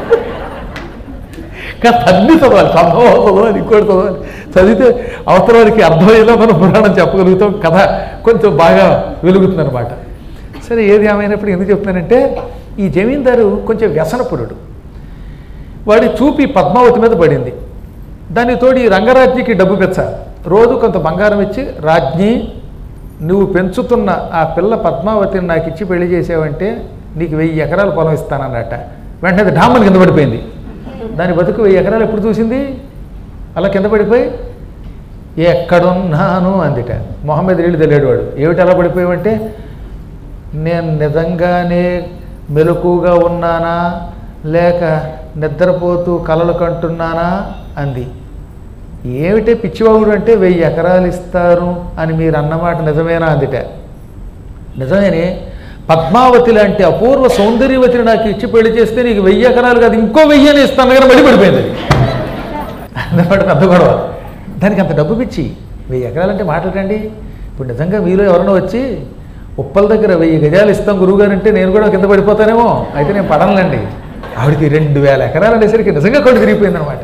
కానీ అన్నీ చదవాలి, సంభవం చదవాలి, ఇంకోటి చదవాలి. చదివితే అవతల వారికి అర్థమయ్యేలా మనం పురాణం చెప్పగలుగుతాం. కథ కొంచెం బాగా వెలుగుతుంది అనమాట. సరే, ఏది ఏమైనప్పుడు ఎందుకు చెప్తున్నానంటే, ఈ జమీందారు కొంచెం వ్యసనపురుడు. వాడి చూపి పద్మావతి మీద పడింది. దాని తోడు ఈ రంగరాజ్ఞికి డబ్బు పెచ్చ. రోజు కొంత బంగారం ఇచ్చి, రాజ్ఞి నువ్వు పెంచుతున్న ఆ పిల్ల పద్మావతిని నాకు ఇచ్చి పెళ్లి చేసావంటే నీకు వెయ్యి ఎకరాల పొలం ఇస్తానన్నట. వెంటనే అది డామ్మని కింద పడిపోయింది. దాని బతుకు వెయ్యి ఎకరాలు ఎప్పుడు చూసింది? అలా కింద పడిపోయి ఎక్కడున్నాను అందిట. మొహమ్మద్ నీళ్ళు తెలియడు వాడు. ఏమిటి అలా పడిపోయావంటే, నేను నిజంగానే మెలకుగా ఉన్నానా లేక నిద్రపోతూ కలలు కంటున్నానా అంది. ఏమిటే పిచ్చివాగుడు అంటే వెయ్యి ఎకరాలు ఇస్తారు అని మీరు అన్నమాట నిజమేనా అందిట. నిజమేనే, పద్మావతి లాంటి అపూర్వ సౌందర్యవతిని నాకు ఇచ్చి పెళ్లి చేస్తే నీకు వెయ్యి ఎకరాలు కాదు ఇంకో వెయ్యి అని ఇస్తాను కానీ మళ్ళీ పడిపోయింది అది. అన్నమాట పెద్ద గొడవ. దానికి అంత డబ్బు పిచ్చి. వెయ్యి ఎకరాలంటే మాట్లాడండి. ఇప్పుడు నిజంగా మీలో ఎవరైనా వచ్చి ఉప్పల దగ్గర వెయ్యి గజాలు ఇస్తాం గురువుగారు అంటే నేను కూడా కింద పడిపోతానేమో, అయితే నేను పడనులేండి. ఆవిడికి రెండు వేల ఎకరాలు అనేసరికి నిజంగా కొడు తిరిగిపోయిందనమాట.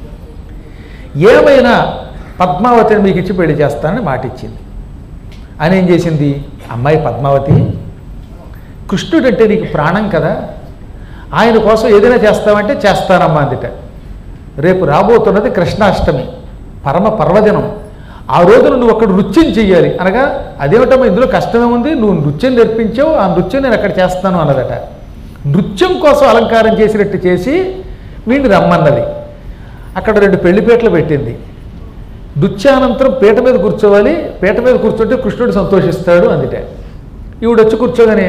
ఏమైనా పద్మావతిని మీకు ఇచ్చి పెళ్లి చేస్తానని మాట ఇచ్చింది. అని ఏం చేసింది, అమ్మాయి పద్మావతి, కృష్ణుడు అంటే నీకు ప్రాణం కదా, ఆయన కోసం ఏదైనా చేస్తామంటే చేస్తానమ్మా అందుట. రేపు రాబోతున్నది కృష్ణాష్టమి, పరమ పర్వదినం. ఆ రోజున నువ్వు అక్కడ నృత్యం చెయ్యాలి అనగా, అదేమిటమ్మా ఇందులో కష్టమే ఉంది, నువ్వు నృత్యం నేర్పించావు, ఆ నృత్యం నేను అక్కడ చేస్తాను అన్నదట. నృత్యం కోసం అలంకారం చేసినట్టు చేసి వీడిని రమ్మన్నది. అక్కడ రెండు పెళ్లిపేటలు పెట్టింది. నృత్యానంతరం పీట మీద కూర్చోవాలి, పీట మీద కూర్చుంటే కృష్ణుడు సంతోషిస్తాడు అందుటే. ఈవిడ వచ్చి కూర్చోగానే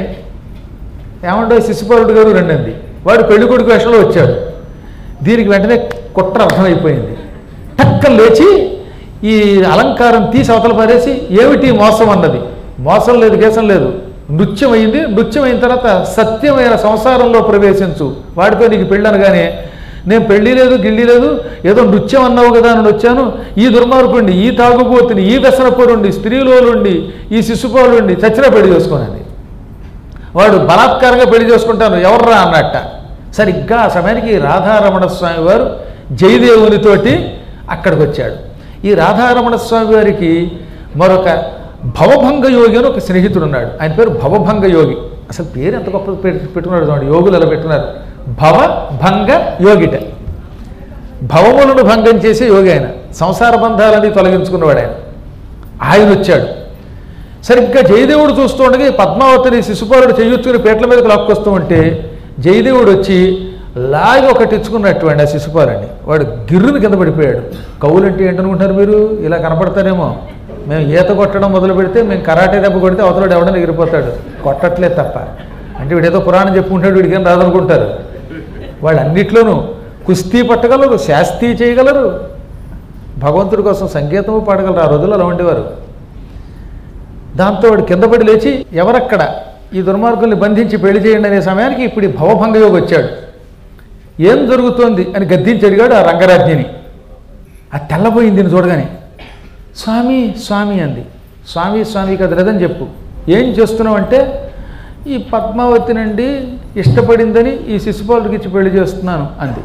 ఏమండో శిశుపాలుడు గారు రెండంది. వాడు పెళ్లి కొడుకు వేషంలో వచ్చాడు. దీనికి వెంటనే కుట్ర అర్థమైపోయింది. టక్కన లేచి ఈ అలంకారం తీసి అవతల పారేసి ఏమిటి మోసం అన్నది. మోసం లేదు, కేసం లేదు, నృత్యం అయింది. నృత్యం అయిన తర్వాత సత్యమైన సంసారంలో ప్రవేశించు, వాడితో నీకు పెళ్ళి అనగానే నేను పెళ్ళి లేదు గిళ్ళి లేదు ఏదో నృత్యం అన్నావు కదా అని వచ్చాను. ఈ దుర్మార్గుండి, ఈ తాగుబోతుని, ఈ వ్యసనపరుండి, స్త్రీలోనుండి, ఈ శిశుపాలుండి చచ్చినా పెళ్లి చేసుకోనండి. వాడు బలాత్కారంగా పెళ్లి చేసుకుంటాను ఎవర్రా అన్నట్ట. సరిగ్గా ఆ సమయానికి రాధారమణ స్వామి వారు జయదేవునితోటి అక్కడికి వచ్చాడు. ఈ రాధారమణ స్వామి వారికి మరొక భవభంగ యోగి అని ఒక స్నేహితుడు ఉన్నాడు. ఆయన పేరు భవభంగ యోగి. అసలు పేరు ఎంత గొప్ప పెట్టుకున్నాడు చూడండి, యోగులు అలా పెట్టుకున్నారు. భవభంగ యోగిట. భవములను భంగం చేసే యోగి ఆయన, సంసార బంధాలని తొలగించుకున్నవాడు ఆయన. ఆయన వచ్చాడు. సరిగ్గా జయదేవుడు చూస్తూ ఉండగా పద్మావతిని శిశుపాలుడు చెయ్యొచ్చుకుని పేట్ల మీదకి లాక్కొస్తూ ఉంటే జయదేవుడు వచ్చి లాగి ఒకటి ఇచ్చుకున్నటువంటి ఆ శిశుపాలుని. వాడు గిర్రుని కింద పడిపోయాడు. కవులంటే ఏంటనుకుంటారు మీరు, ఇలా కనపడతారేమో. మేము ఈత కొట్టడం మొదలు పెడితే మేము కరాటే దెబ్బ కొడితే అవతలడు ఎవడని ఎగిరిపోతాడు, కొట్టట్లేదు తప్ప. అంటే వీడేదో పురాణం చెప్పుకుంటాడు, వీడికేం రాదనుకుంటారు. వాళ్ళు అన్నిట్లోనూ కుస్తీ పట్టగలరు, శాస్త్రీ చేయగలరు, భగవంతుడి కోసం సంగీతము పాడగలరు. ఆ రోజుల్లో అలా ఉండేవారు. దాంతో వాడు కింద పడి లేచి ఎవరక్కడ ఈ దుర్మార్గుల్ని బంధించి పెళ్లి చేయండి అనే సమయానికి ఇప్పుడు ఈ భవభంగయోగి వచ్చాడు. ఏం జరుగుతోంది అని గద్దించి అడిగాడు ఆ రంగరాజ్ఞిని. అది తెల్లబోయింది చూడగానే. స్వామి స్వామి అంది. స్వామి స్వామి కదలేదని చెప్పు, ఏం చేస్తున్నావు అంటే ఈ పద్మావతి నుండి ఇష్టపడిందని ఈ శిశుపాలుడికి ఇచ్చి పెళ్లి చేస్తున్నాను అంది.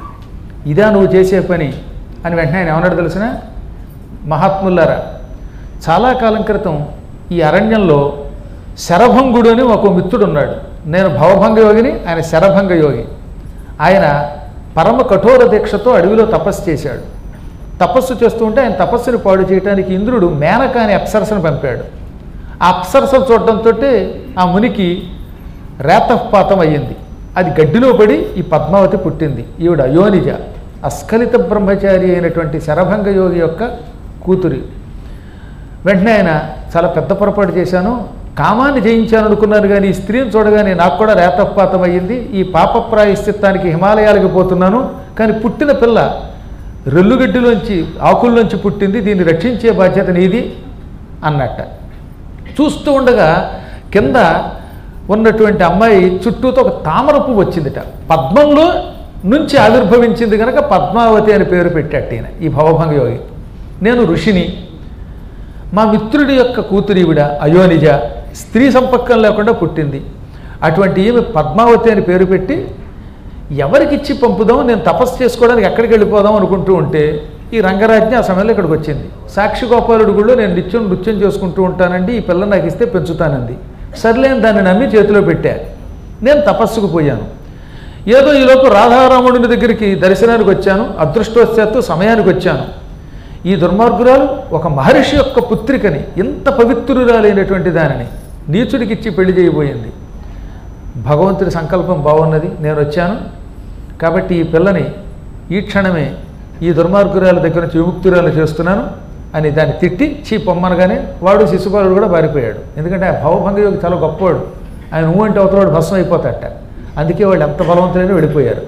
ఇదా నువ్వు చేసే పని అని వెంటనే ఆయన ఏమన్నాడు తెలిసిన, మహాత్ములారా, చాలా కాలం క్రితం ఈ అరణ్యంలో శరభంగుడు అని ఒక మిత్రుడు ఉన్నాడు. నేను భవభంగ యోగిని, ఆయన శరభంగ యోగి. ఆయన పరమ కఠోర దీక్షతో అడవిలో తపస్సు చేశాడు. తపస్సు చేస్తూ ఉంటే ఆయన తపస్సుని పాడు చేయడానికి ఇంద్రుడు మేనక అనే అప్సరసను పంపాడు. ఆ అప్సరసను చూడటంతో ఆ మునికి రేతపాతం అయ్యింది. అది గడ్డిలో పడి ఈ పద్మావతి పుట్టింది. ఈవిడ అయోనిజ, అస్ఖలిత బ్రహ్మచారి అయినటువంటి శరభంగ యోగి యొక్క కూతురి. వెంటనే ఆయన చాలా పెద్ద పొరపాటు చేశాను, కామాన్ని జయించాను అనుకున్నాను, కానీ ఈ స్త్రీని చూడగానే నాకు కూడా రేతపాతం అయ్యింది. ఈ పాప ప్రాయశ్చిత్తానికి హిమాలయాలకు పోతున్నాను, కానీ పుట్టిన పిల్ల రెల్లుగడ్డిలోంచి ఆకుల్లోంచి పుట్టింది, దీన్ని రక్షించే బాధ్యత నీది అన్నట్ట. చూస్తూ ఉండగా కింద ఉన్నటువంటి అమ్మాయి చుట్టూతో ఒక తామర పువ్వు వచ్చిందిట. పద్మంలో నుంచి ఆవిర్భవించింది కనుక పద్మావతి అని పేరు పెట్టాట ఈయన, ఈ భవభంగ యోగి. నేను ఋషిని, మా మిత్రుడి యొక్క కూతురు ఈవిడ అయోనిజ, స్త్రీ సంపర్కం లేకుండా పుట్టింది. అటువంటి ఈమె పద్మావతి అని పేరు పెట్టి ఎవరికిచ్చి పంపుదాం, నేను తపస్సు చేసుకోవడానికి ఎక్కడికి వెళ్ళిపోదాం అనుకుంటూ ఉంటే ఈ రంగరాజ్ఞి ఆ సమయంలో ఇక్కడికి వచ్చింది. సాక్షిగోపాలుడు గుళ్ళో నేను నిత్యం నృత్యం చేసుకుంటూ ఉంటానండి, ఈ పిల్ల నాకు ఇస్తే పెంచుతానంది. సర్లేని దాన్ని నమ్మి చేతిలో పెట్టా. నేను తపస్సుకు పోయాను. ఏదో ఈలోపు రాధారాముడిని దగ్గరికి దర్శనానికి వచ్చాను. అదృష్టవశాత్తు సమయానికి వచ్చాను. ఈ దుర్మార్గురాలు ఒక మహర్షి యొక్క పుత్రికని, ఇంత పవిత్రురాలైనటువంటి దానిని నీచుడికిచ్చి పెళ్లి చేయబోయింది. భగవంతుడి సంకల్పం బాగున్నది, నేను వచ్చాను. కాబట్టి ఈ పిల్లని ఈ క్షణమే ఈ దుర్మార్గురాల దగ్గర నుంచి విముక్తురాలు చేస్తున్నాను అని దాన్ని తిట్టి చీ పొమ్మనగానే వాడు శిశుపాలుడు కూడా పారిపోయాడు. ఎందుకంటే ఆ భవభంగయోగి చాలా గొప్పవాడు, ఆయన ఊ అంటే అవతలవాడు భస్మం అయిపోతాట. అందుకే వాళ్ళు ఎంత బలవంతులైనా వెళ్ళిపోయారు.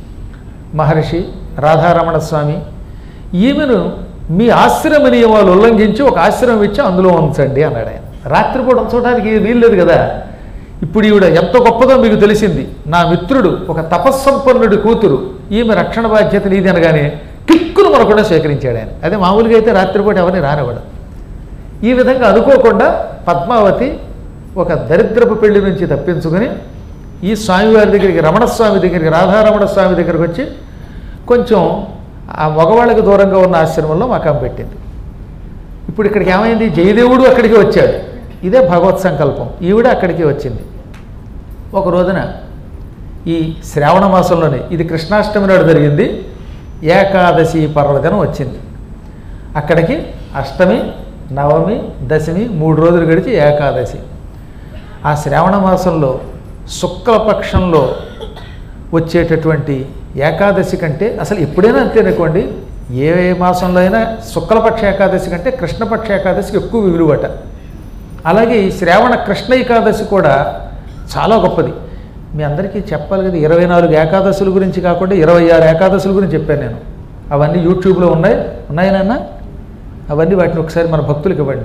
మహర్షి రాధారమణ స్వామి, ఈమెను మీ ఆశ్రమ నియమాలు ఉల్లంఘించి ఒక ఆశ్రమం ఇచ్చి అందులో ఉంచండి అన్నాడు ఆయన. రాత్రిపూట ఉంచడానికి వీల్లేదు కదా. ఇప్పుడు ఈవిడ ఎంత గొప్పదో మీకు తెలిసింది. నా మిత్రుడు ఒక తపస్సంపన్నుడి కూతురు, ఈమె రక్షణ బాధ్యత నీది అనగానే కిక్కును మరొకడా స్వీకరించాడు ఆయన. అదే మామూలుగా అయితే రాత్రిపూట ఎవరిని రానివ్వడం. ఈ విధంగా అనుకోకుండా పద్మావతి ఒక దరిద్రపు పెళ్లి నుంచి తప్పించుకొని ఈ స్వామివారి దగ్గరికి, రమణస్వామి దగ్గరికి, రాధారమణ స్వామి దగ్గరికి వచ్చి కొంచెం ఆ మగవాళ్ళకి దూరంగా ఉన్న ఆశ్రమంలో మకాం పెట్టింది. ఇప్పుడు ఇక్కడికి ఏమైంది, జయదేవుడు అక్కడికి వచ్చాడు. ఇదే భగవత్ సంకల్పం. ఈవిడ అక్కడికి వచ్చింది. ఒక రోజున ఈ శ్రావణ మాసంలోనే, ఇది కృష్ణాష్టమి నాడు జరిగింది, ఏకాదశి పర్వదినం వచ్చింది. అక్కడికి అష్టమి, నవమి, దశమి మూడు రోజులు గడిచి ఏకాదశి. ఆ శ్రావణ మాసంలో శుక్లపక్షంలో వచ్చేటటువంటి ఏకాదశి కంటే, అసలు ఎప్పుడైనా అంతేనుకోండి, ఏ మాసంలో అయినా శుక్లపక్ష ఏకాదశి కంటే కృష్ణపక్ష ఏకాదశికి ఎక్కువ విలువట. అలాగే ఈ శ్రావణ కృష్ణ ఏకాదశి కూడా చాలా గొప్పది. మీ అందరికీ చెప్పాలి కదా, ఇరవై నాలుగు ఏకాదశుల గురించి కాకుండా ఇరవై ఆరు ఏకాదశుల గురించి చెప్పాను నేను. అవన్నీ యూట్యూబ్లో ఉన్నాయి ఉన్నాయి నాన్న, అవన్నీ వాటిని ఒకసారి మన భక్తులకు ఇవ్వండి.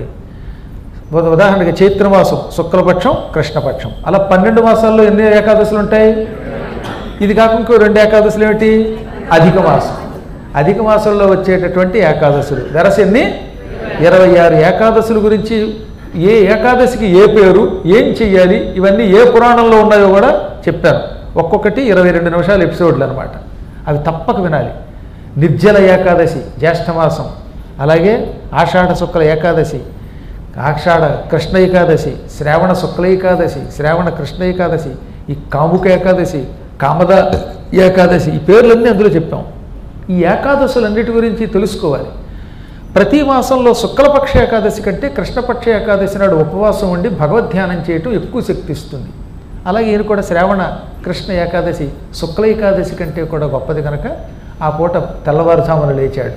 ఉదాహరణకి చైత్రమాసం శుక్లపక్షం, కృష్ణపక్షం, అలా పన్నెండు మాసాల్లో ఎన్ని ఏకాదశులు ఉంటాయి. ఇది కాకుండా ఇంకో రెండు ఏకాదశులు ఏమిటి, అధిక మాసం. అధిక మాసంలో వచ్చేటటువంటి ఏకాదశులు వెరసి ఎన్ని, ఇరవై ఆరు ఏకాదశుల గురించి, ఏ ఏకాదశికి ఏ పేరు, ఏం చెయ్యాలి, ఇవన్నీ ఏ పురాణంలో ఉన్నాయో కూడా చెప్పాను. ఒక్కొక్కటి ఇరవై రెండు నిమిషాల ఎపిసోడ్లు అనమాట. అవి తప్పక వినాలి. నిర్జల ఏకాదశి జ్యేష్ఠమాసం, అలాగే ఆషాఢ శుక్ల ఏకాదశి, ఆషాఢ కృష్ణ ఏకాదశి, శ్రావణ శుక్ల ఏకాదశి, శ్రావణ కృష్ణ ఏకాదశి, ఈ కాముక ఏకాదశి, కామద ఏకాదశి, ఈ పేర్లన్నీ అందులో చెప్పాం. ఈ ఏకాదశులన్నిటి గురించి తెలుసుకోవాలి. ప్రతి మాసంలో శుక్లపక్ష ఏకాదశి కంటే కృష్ణపక్ష ఏకాదశి నాడు ఉపవాసం ఉండి భగవద్ధ్యానం చేయటం ఎక్కువ శక్తి ఇస్తుంది. అలాగే ఈయన కూడా శ్రావణ కృష్ణ ఏకాదశి శుక్ల ఏకాదశి కంటే కూడా గొప్పది కనుక ఆ పూట తెల్లవారుజామున లేచాడు.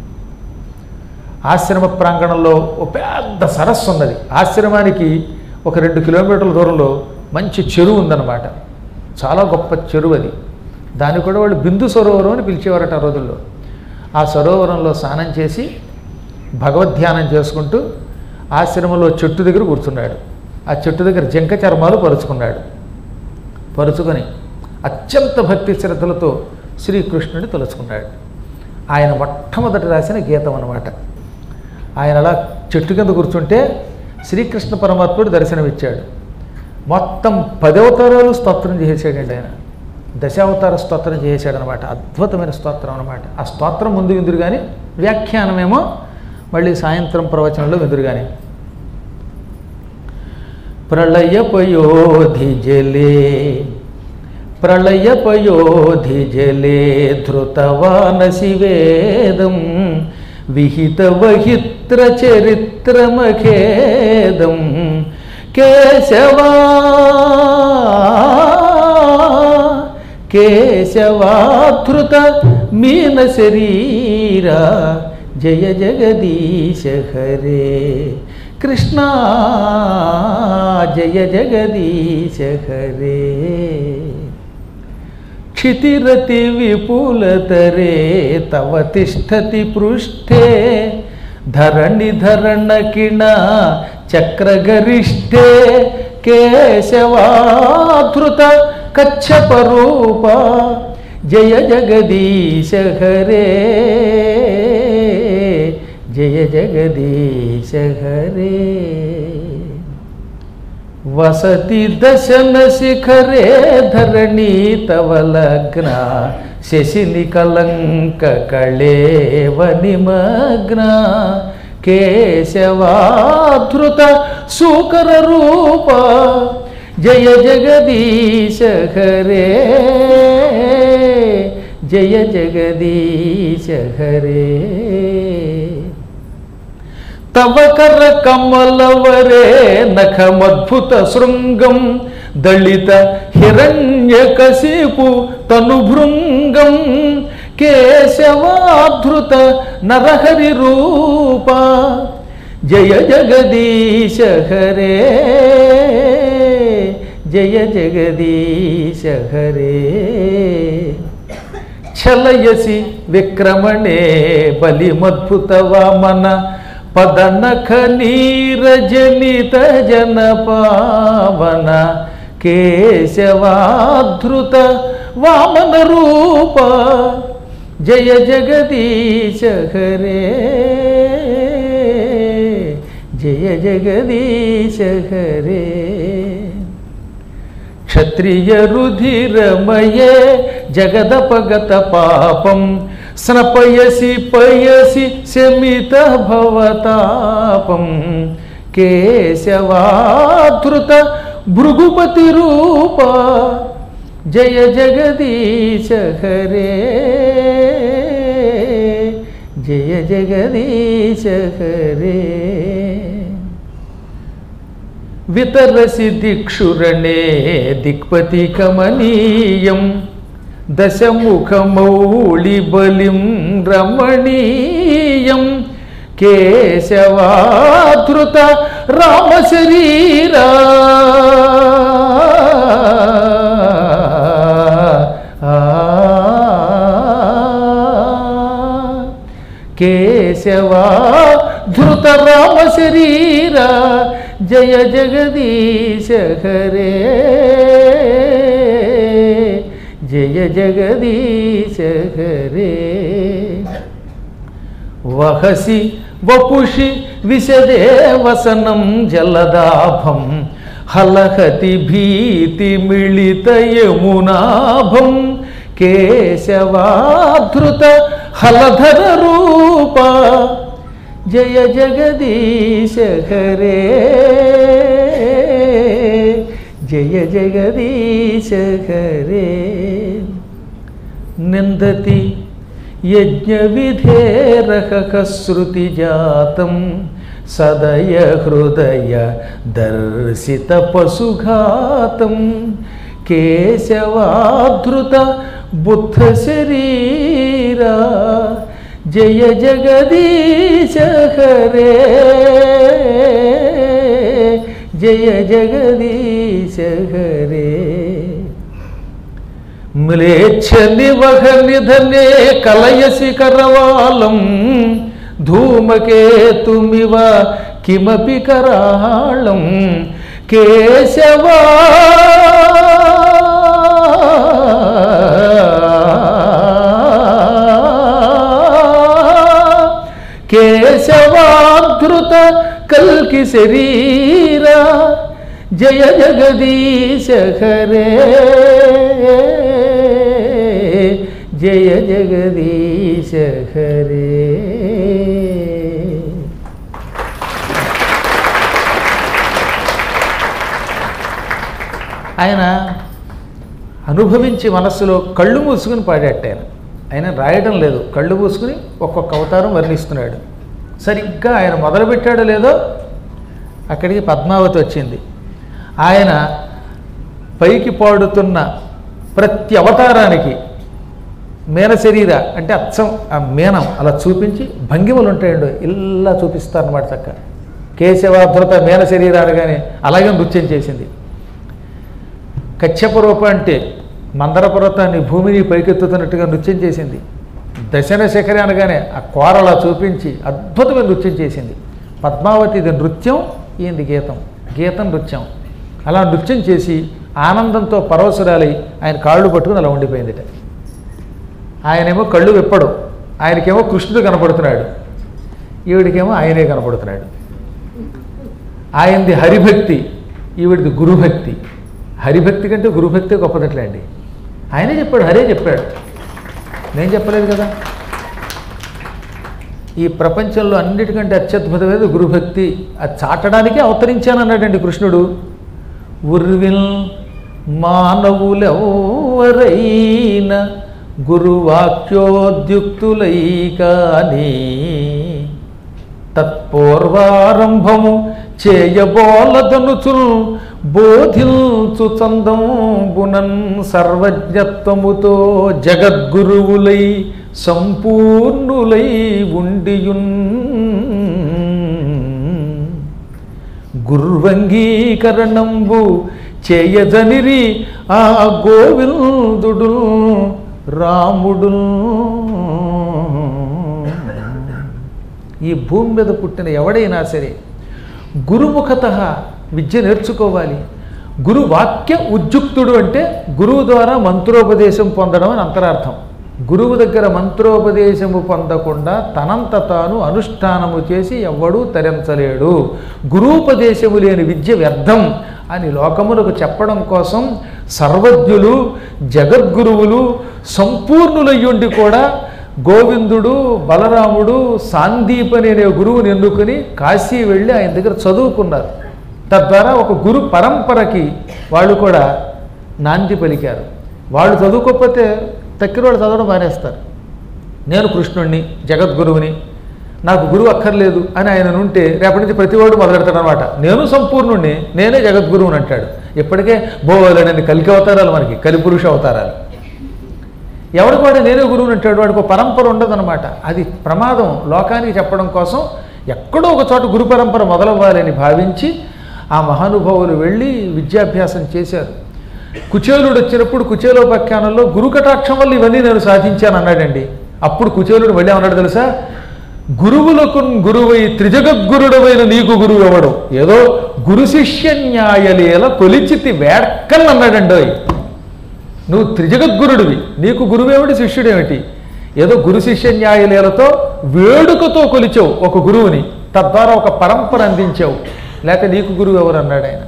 ఆశ్రమ ప్రాంగణంలో ఒక పెద్ద సరస్సు ఉన్నది. ఆశ్రమానికి ఒక రెండు కిలోమీటర్ల దూరంలో మంచి చెరువు ఉందన్నమాట. చాలా గొప్ప చెరువు అది. దాన్ని కూడా వాళ్ళు బిందు సరోవరం అని పిలిచేవారట ఆ రోజుల్లో. ఆ సరోవరంలో స్నానం చేసి భగవద్ధ్యానం చేసుకుంటూ ఆశ్రమంలో చెట్టు దగ్గర కూర్చున్నాడు. ఆ చెట్టు దగ్గర జింక చర్మాలు పరుచుకున్నాడు. పరుచుకొని అత్యంత భక్తి శ్రద్ధలతో శ్రీకృష్ణుడిని తలుచుకున్నాడు. ఆయన మొట్టమొదటి రాసిన గీతం అన్నమాట. ఆయన అలా చెట్టు కింద కూర్చుంటే శ్రీకృష్ణ పరమాత్ముడు దర్శనమిచ్చాడు. మొత్తం పదవతారాలు స్తోత్రం చేసేసాడండి ఆయన. దశావతార స్తోత్రం చేసేసాడనమాట. అద్భుతమైన స్తోత్రం అనమాట. ఆ స్తోత్రం ముందు విందురు కానీ, వ్యాఖ్యానమేమో మళ్ళీ సాయంత్రం ప్రవచనంలో విందురు కానీ. ప్రళయపయోధి జలే ప్రళయపయోధి జలే ధృతవానసి వేదం విహితవహిత్ర చరిత్రమఖేదం కేశవా కేశవాధృత మీన శరీర జయ జగదీశ హరే కృష్ణ జయ జగదీశ హరే క్షితిరతి విపులతరే తవ తిష్టతి పృష్ఠే ధరణి ధరణ కిణ చక్రగరిష్ఠే కేశవాధృత కచ్చపరూప జయ జగదీశ హరే జయ జగదీశ హరే వసతి దశన శిఖరే ధరణి తవ లగ్న శశిని కలంక కళేవ నిమగ్న కేశవాధృత సూకర రూప జయ జగదీశ హరే జయ జగదీశ హరే తవ కర కమలవరే నఖమద్భుత శృంగం దళిత హిరణ్యకశిపు తనుభృంగం కేశవాధృత నరహరి రూప జయ జగదీశ హరే జయ జగదీశ హరే చలయసి విక్రమణే బలిమద్భుత వామన పదనఖ నీరజనిత జన పావన కేశవాధృత వామన రూప జయ జగదీశ హరే జయ జగదీశ హరే క్షత్రియ రుధిరమయే జగదపగత పాపం స్నపయసి పయసి శమిత భవతాపం కేశవాధృత భృగుపతి రూప జయ జగదీశ హరే జయ జగదీశ హరే వితరసి దిక్షురణే దిక్పతి కమనీయం దశముఖమౌళి బలిం రమణీయం కేశవాధృత రామశరీరా కేశవాధృత రామశరీరా జయ జగదీశ హరే జయ జగదీశ హరే వహసి వపుషి విశదే వసనం జలదాభం హలహతి భీతి మిళిత యమునాభం కేశవాధృత హలధర రూప జయ జగదీశ హరే జయ జగదీశ హరే నిందతి యజ్ఞ విధేరక శృతి జాతం సదయ హృదయ దర్శిత పశుఘాతం కేశవాధృత బుద్ధ శరీరా జయ జగదీశ హరే జయ జగదీశ హరే మ్లేచ్ఛ నివహ నిధనే కలయసి కరవాలం ధూమకేతుమివ కిమపి కరాళం కేశవా కేశవాధృత కల్కి శరీరా జయ జగదీశ హరే జయ జగదీశ హరే ఆయన అనుభవించి మనస్సులో కళ్ళు మూసుకుని పాడాట ఆయన ఆయన రాయడం లేదు, కళ్ళు మూసుకుని ఒక్కొక్క అవతారం వర్ణిస్తున్నాడు. సరిగ్గా ఆయన మొదలుపెట్టాడో లేదో అక్కడికి పద్మావతి వచ్చింది. ఆయన పైకి పాడుతున్న ప్రతి అవతారానికి మేన శరీర అంటే అచ్చం ఆ మేనం అలా చూపించి భంగిమలు ఉంటాయండి, ఇలా చూపిస్తారన్నమాట. చక్క కేశవాధృత మేన శరీర అనగానే అలాగే నృత్యం చేసింది. కశ్యప రూప అంటే మందర పర్వతాన్ని భూమిని పైకెత్తుతున్నట్టుగా నృత్యం చేసింది. దశన శిఖరి అనగానే ఆ కోరలా చూపించి అద్భుతమైన నృత్యం చేసింది. పద్మావతి ఇది నృత్యం, ఈయనది గీతం, గీతం నృత్యం. అలా నృత్యం చేసి ఆనందంతో పరవశురాలై ఆయన కాళ్ళు పట్టుకుని అలా ఉండిపోయిందిట. ఆయనేమో కళ్ళు విప్పడు, ఆయనకేమో కృష్ణుడు కనపడుతున్నాడు, ఈవిడికేమో ఆయనే కనపడుతున్నాడు. ఆయనది హరిభక్తి, ఈవిడిది గురుభక్తి. హరిభక్తి కంటే గురుభక్తి గొప్పదట్లేండి. ఆయనే చెప్పాడు, హరే చెప్పాడు, నేను చెప్పలేదు కదా. ఈ ప్రపంచంలో అన్నిటికంటే అత్యద్భుతమైనది గురుభక్తి. అది చాటడానికే అవతరించానన్నాడండి కృష్ణుడు. ఉర్విల్ మానవులెవరైన గురువాక్యోద్యుక్తులై కాని తత్పూర్వారంభము చేయబోలదనుచుల్ బోధిల్చు చందంబునన్ సర్వజ్ఞత్వముతో జగద్గురువులై సంపూర్ణులై ఉండియున్ గుర్వంగీకరణంబు చేయజనిరి ఆ గోవిందుడు రాముడు. ఈ భూమి మీద పుట్టిన ఎవడైనా సరే గురుముఖత విద్య నేర్చుకోవాలి. గురు వాక్య ఉద్యుక్తుడు అంటే గురువు ద్వారా మంత్రోపదేశం పొందడం అని అంతరార్థం. గురువు దగ్గర మంత్రోపదేశము పొందకుండా తనంత తాను అనుష్ఠానము చేసి ఎవ్వడూ తరించలేడు. గురూపదేశము లేని విద్య వ్యర్థం అని లోకములకు చెప్పడం కోసం సర్వజ్ఞులు జగద్గురువులు సంపూర్ణులయ్యుండి కూడా గోవిందుడు బలరాముడు సాందీపని అనే గురువుని ఎన్నుకుని కాశీ వెళ్ళి ఆయన దగ్గర చదువుకున్నారు. తద్వారా ఒక గురు పరంపరకి వాళ్ళు కూడా నాంది పలికారు. వాళ్ళు చదువుకోకపోతే తక్కిన వాళ్ళు చదవడం మానేస్తారు. నేను కృష్ణుణ్ణి జగద్గురువుని, నాకు గురువు అక్కర్లేదు అని ఆయన ఉంటే రేపటి నుంచి ప్రతివాడు మొదలెడతాడు అనమాట. నేను సంపూర్ణుణ్ణి, నేనే జగద్గురువుని అంటాడు. ఇప్పటికే బోలెడని కలికి అవతారాలు, మనకి కలిపురుష అవతారాలు. ఎవడు కూడా నేనే గురువుని అంటాడు, వాడికి ఒక పరంపర ఉండదన్నమాట. అది ప్రమాదం. లోకానికి చెప్పడం కోసం ఎక్కడో ఒక చోట గురు పరంపర మొదలవ్వాలని భావించి ఆ మహానుభావులు వెళ్ళి విద్యాభ్యాసం చేశారు. కుచేలుడు వచ్చినప్పుడు కుచేలోపాఖ్యానంలో గురు కటాక్షం వల్ల ఇవన్నీ నేను సాధించాను అన్నాడండి. అప్పుడు కుచేలుడు మళ్ళీ అన్నాడు తెలుసా, గురువులకు గురువై త్రిజగద్గురుడమైన నీకు గురువు ఎవడు, ఏదో గురు శిష్య న్యాయలీల కొలిచితి వేడ్కల్ అన్నాడండి. నువ్వు త్రిజగద్గురుడివి, నీకు గురువేమిటి శిష్యుడేమిటి, ఏదో గురు శిష్య న్యాయలీలతో వేడుకతో కొలిచావు ఒక గురువుని, తద్వారా ఒక పరంపర అందించావు, లేక నీకు గురువు ఎవరు అన్నాడు ఆయన.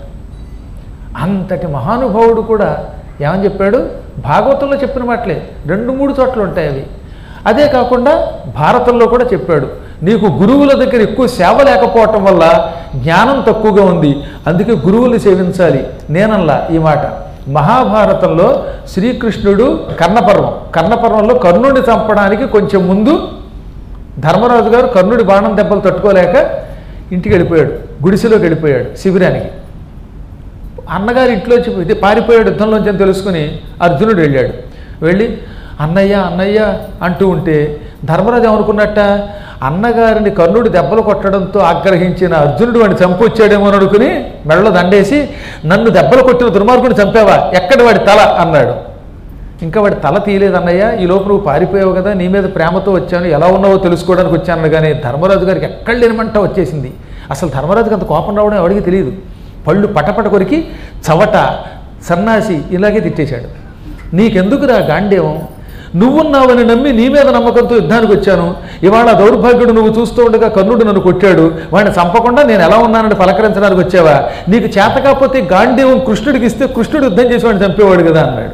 అంతటి మహానుభావుడు కూడా ఏమని చెప్పాడు, భాగవతంలో చెప్పిన మాటలే, రెండు మూడు చోట్ల ఉంటాయి అవి. అదే కాకుండా భారతంలో కూడా చెప్పాడు, నీకు గురువుల దగ్గర ఎక్కువ సేవ లేకపోవటం వల్ల జ్ఞానం తక్కువగా ఉంది, అందుకే గురువులు సేవించాలి. నేనల్లా ఈ మాట. మహాభారతంలో శ్రీకృష్ణుడు కర్ణపర్వం, కర్ణపర్వంలో కర్ణుడిని చంపడానికి కొంచెం ముందు ధర్మరాజు గారు కర్ణుడి బాణం దెబ్బలు తట్టుకోలేక ఇంటికి వెళ్ళిపోయాడు, గుడిసెలోకి వెళ్ళిపోయాడు శిబిరానికి. అన్నగారి ఇంట్లోంచి ఇది పారిపోయాడు యుద్ధంలోంచి అని తెలుసుకుని అర్జునుడు వెళ్ళాడు. వెళ్ళి అన్నయ్య అన్నయ్య అంటూ ఉంటే ధర్మరాజు ఏమనుకున్నట్ట, అన్నగారిని కర్ణుడి దెబ్బలు కొట్టడంతో ఆగ్రహించిన అర్జునుడు వాడిని చంపొచ్చాడేమో అని అనుకుని మెడలో దండేసి, నన్ను దెబ్బలు కొట్టిన దుర్మార్గుని చంపావా, ఎక్కడ వాడి తల అన్నాడు. ఇంకా వాడి తల తీయలేదు అన్నయ్య, ఈ లోపు నువ్వు పారిపోయావు కదా, నీ మీద ప్రేమతో వచ్చాను, ఎలా ఉన్నావో తెలుసుకోవడానికి వచ్చాను. కానీ ధర్మరాజు గారికి ఎక్కడ లేనిమంట వచ్చేసింది. అసలు ధర్మరాజుకి అంత కోపం రావడం ఎవరికి తెలియదు. పళ్ళు పటపట కొరికి చవట సన్నాసి ఇలాగే తిట్టేశాడు. నీకెందుకురా గాండేవం, నువ్వున్నావని నమ్మి నీ మీద నమ్మకంతో యుద్ధానికి వచ్చాను, ఇవాళ దౌర్భాగ్యుడు నువ్వు చూస్తూ ఉండగా కర్ణుడు నన్ను కొట్టాడు, వాడిని చంపకుండా నేను ఎలా ఉన్నానని పలకరించడానికి వచ్చావా, నీకు చేత కాకపోతే గాండేవం కృష్ణుడికి ఇస్తే కృష్ణుడు యుద్ధం చేసి వాడిని చంపేవాడు కదా అన్నాడు.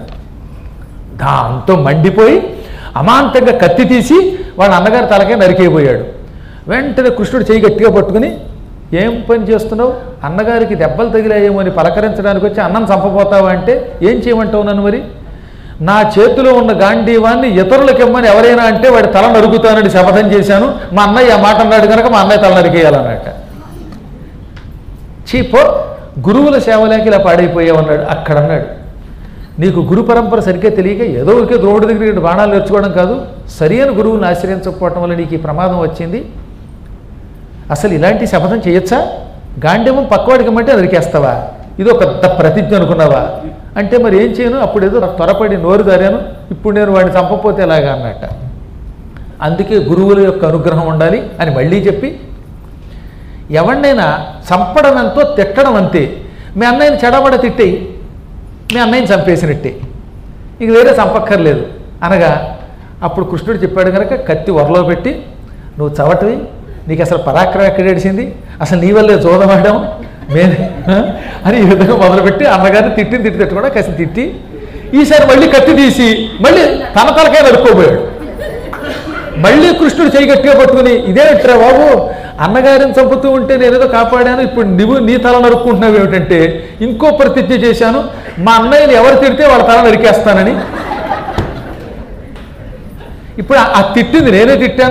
దాంతో మండిపోయి అమాంతంగా కత్తి తీసి వాళ్ళ అన్నగారి తలకే నరికేయబోయాడు. వెంటనే కృష్ణుడు చేయి గట్టిగా పట్టుకుని, ఏం పని చేస్తున్నావు, అన్నగారికి దెబ్బలు తగిలాయేమో అని పలకరించడానికి వచ్చి అన్నం చంపబోతావా అంటే ఏం చేయమంటావు నన్ను, మరి నా చేతిలో ఉన్న గాంధీవాన్ని ఇతరులకు ఇమ్మని ఎవరైనా అంటే వాడి తల నరుకుతానని శపథం చేశాను, మా అన్నయ్య ఆ మాట అన్నాడు కనుక మా అన్నయ్య తల నరికేయాలన్నట్ట. చీపో, గురువుల సేవలేక ఇలా పాడైపోయావన్నాడు. అక్కడ అన్నాడు, నీకు గురు పరంపర సరిగ్గా తెలియక ఏదో ఒకే ద్రోణుడి దగ్గర బాణాలు నేర్చుకోవడం కాదు, సరైన గురువుని ఆశ్రయించకపోవటం వల్ల నీకు ఈ ప్రమాదం వచ్చింది. అసలు ఇలాంటి శపథం చేయొచ్చా, గాంధీవం పక్కవాడికి ఇమ్మంటే నరికేస్తావా, ఇదో పెద్ద ప్రతిజ్ఞ అనుకున్నావా అంటే మరి ఏం చేయను, అప్పుడు ఏదో త్వరపడి నోరు దారాను, ఇప్పుడు నేను వాడిని చంపకపోతే ఎలాగా అన్నట్ట. అందుకే గురువుల యొక్క అనుగ్రహం ఉండాలి అని మళ్ళీ చెప్పి, ఎవరినైనా చంపడం ఎంతో తిట్టడం అంతే. మీ అన్నయ్యని చెడబడ తిట్టేయి, మీ అన్నయ్యని చంపేసినట్టే, ఇక వేరే చంపక్కర్లేదు అనగా అప్పుడు కృష్ణుడు చెప్పాడు కనుక కత్తి వరలో పెట్టి, నువ్వు చవటవి, నీకు అసలు పరాక్రమం ఎక్కడేడిసింది, అసలు నీ వల్లే జోదమాడాం మేనే అని ఈ విధంగా మొదలుపెట్టి అన్నగారిని తిట్టిని తిట్టి తిట్టకుండా కసి తిట్టి, ఈసారి మళ్ళీ కత్తి తీసి మళ్ళీ తన తలకాయ నరుక్కోబోయాడు. మళ్ళీ కృష్ణుడు చేయి గట్టిగా పట్టుకుని, ఇదేమిట్రా బాబు, అన్నగారిని చంపుతూ ఉంటే నేనేదో కాపాడాను, ఇప్పుడు నువ్వు నీ తల నరుక్కుంటున్నావు ఏమిటంటే, ఇంకో ప్రతిజ్ఞ చేశాను, మా అన్నయ్యని ఎవరు తిడితే వాళ్ళ తల నరికేస్తానని. ఇప్పుడు ఆ తిట్టింది నేనే తిట్టాను,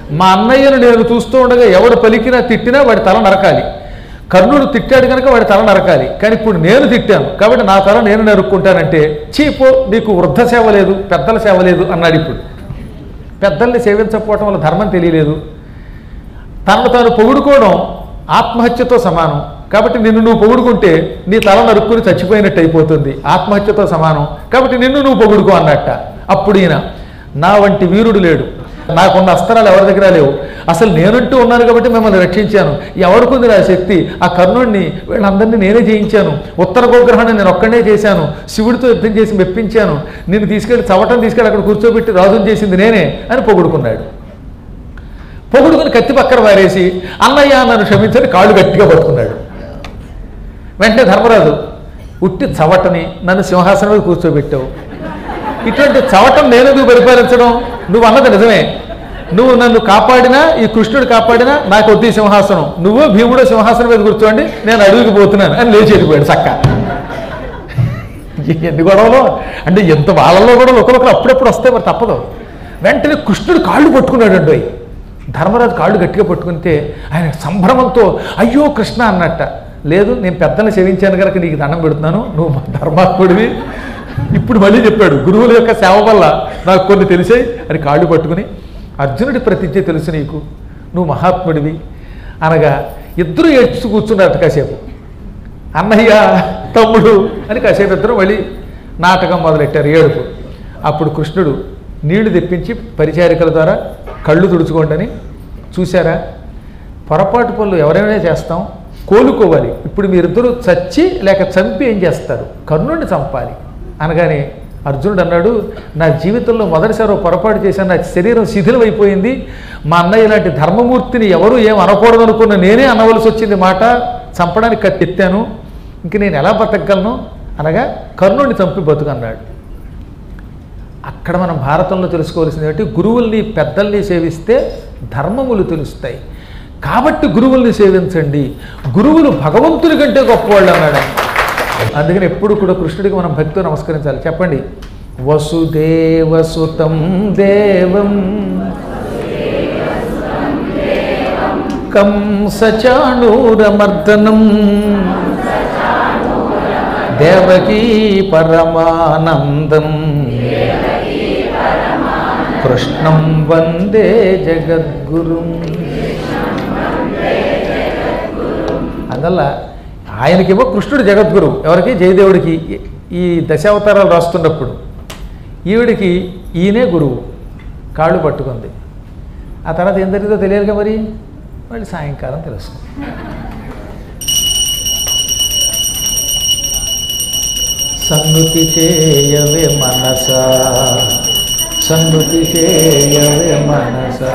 మా అన్నయ్యను నేను చూస్తూ ఉండగా ఎవడు పలికినా తిట్టినా వాడి తల నరకాలి. కర్ణుడు తిట్టాడు కనుక వాడి తల నరకాలి. కానీ ఇప్పుడు నేను తిట్టాను కాబట్టి నా తల నేను నరుక్కుంటానంటే చీపో నీకు వృద్ధ సేవ లేదు, పెద్దల సేవ లేదు అన్నాడు. ఇప్పుడు పెద్దల్ని సేవించకపోవటం వల్ల ధర్మం తెలియలేదు. తనను తాను పొగుడుకోవడం ఆత్మహత్యతో సమానం. కాబట్టి నిన్ను నువ్వు పొగుడుకుంటే నీ తల నరుక్కుని చచ్చిపోయినట్టు అయిపోతుంది, ఆత్మహత్యతో సమానం. కాబట్టి నిన్ను నువ్వు పొగుడుకో అన్నట్ట. అప్పుడు ఈయన నా వంటి వీరుడు లేడు, నాకున్న అస్త్రాలు ఎవరి దగ్గర లేవు, అసలు నేనంటూ ఉన్నాను కాబట్టి మిమ్మల్ని రక్షించాను, ఎవరికుంది నా శక్తి, ఆ కర్ణుడిని వీళ్ళందరినీ నేనే జయించాను, ఉత్తర గోగ్రహాన్ని నేను ఒక్కడే చేశాను, శివుడితో యుద్ధం చేసి మెప్పించాను, నిన్ను తీసుకెళ్ళి చవటం తీసుకెళ్ళి అక్కడ కూర్చోబెట్టి రాజుని చేసింది నేనే అని పొగుడుకున్నాడు. పొగుడుకుని కత్తి పక్కన వారేసి అన్నయ్య నన్ను క్షమించని కాళ్ళు గట్టిగా పట్టుకున్నాడు. వెంటనే ధర్మరాజు ఉట్టి చవటని నన్ను సింహాసనం మీద కూర్చోబెట్టావు, ఇటువంటి చవటం నేనెందుకు పరిపాలించడం, నువ్వు అన్నది నిజమే, నువ్వు నన్ను కాపాడినా ఈ కృష్ణుడు కాపాడినా నాకు వద్దు సింహాసనం, నువ్వు భీముడు సింహాసనం మీద కూర్చోండి నేను అడవికి పోతున్నాను అని లేచి వెళ్ళిపోయాడు చక్క. ఎన్ని గొడవలు అంటే ఎంత వాళ్ళలో కూడా ఒకరొకరు అప్పుడప్పుడు వస్తే మరి తప్పదు. వెంటనే కృష్ణుడు కాళ్ళు పట్టుకున్నాడు అండి. ధర్మరాజు కాళ్ళు గట్టిగా పట్టుకుంటే ఆయన సంభ్రమంతో అయ్యో కృష్ణ అన్నట్ట. లేదు నేను పెద్దల్ని సేవించాను కనుక నీకు దండం పెడుతున్నాను, నువ్వు ధర్మాత్ముడివి. ఇప్పుడు మళ్ళీ చెప్పాడు గురువుల యొక్క సేవ వల్ల నాకు కొన్ని తెలిసాయి అని కాళ్ళు పట్టుకుని అర్జునుడి ప్రతిజ్ఞ తెలుసు నీకు, నువ్వు మహాత్ముడివి అనగా ఇద్దరు ఏడ్చు కూర్చున్నారు కాసేపు. అన్నయ్య తమ్ముడు అని కాసేపు ఇద్దరు మళ్ళీ నాటకం మొదలెట్టారు ఏడుపు. అప్పుడు కృష్ణుడు నీళ్లు తెప్పించి పరిచారికల ద్వారా కళ్ళు తుడుచుకోండి అని. చూసారా పొరపాటు పనులు ఎవరైనా చేస్తాం, కోలుకోవాలి. ఇప్పుడు మీరిద్దరూ చచ్చి లేక చంపి ఏం చేస్తారు, కర్ణుడిని చంపాలి అనగానే అర్జునుడు అన్నాడు నా జీవితంలో మొదటిసారి పొరపాటు చేశాను, నా శరీరం శిథిలం అయిపోయింది, మా అన్నయ్య ఇలాంటి ధర్మమూర్తిని ఎవరు ఏం అనకూడదు అనుకున్న నేనే అనవలసి వచ్చింది మాట, చంపడానికి కత్తెత్తాను, ఇంక నేను ఎలా బతకగలను అనగా కర్ణుడిని చంపి బతుకన్నాడు. అక్కడ మనం భారతంలో తెలుసుకోవాల్సింది ఏంటి, గురువుల్ని పెద్దల్ని సేవిస్తే ధర్మములు తెలుస్తాయి కాబట్టి గురువుల్ని సేవించండి, గురువులు భగవంతుని కంటే గొప్పవాళ్ళు అన్నాడు. అందుకని ఎప్పుడు కూడా కృష్ణుడికి మనం భక్తితో నమస్కరించాలి. చెప్పండి వసుదేవసుతం దేవం కంసచాణూరమర్దనం దేవకీ పరమానందం కృష్ణం వందే జగద్గురుం. అందువల్ల ఆయనకేమో కృష్ణుడు జగద్గురు, ఎవరికి జయదేవుడికి ఈ దశావతారాలు రాస్తున్నప్పుడు, ఈవిడికి ఈయనే గురువు. కాళ్ళు పట్టుకుంది. ఆ తర్వాత ఏం జరిగిందో తెలియదుగా మరి, మళ్ళీ సాయంకాలం తెలుస్తుంది. సన్నుతి చేయవే మనసా సన్నుతి చేయవే మనసా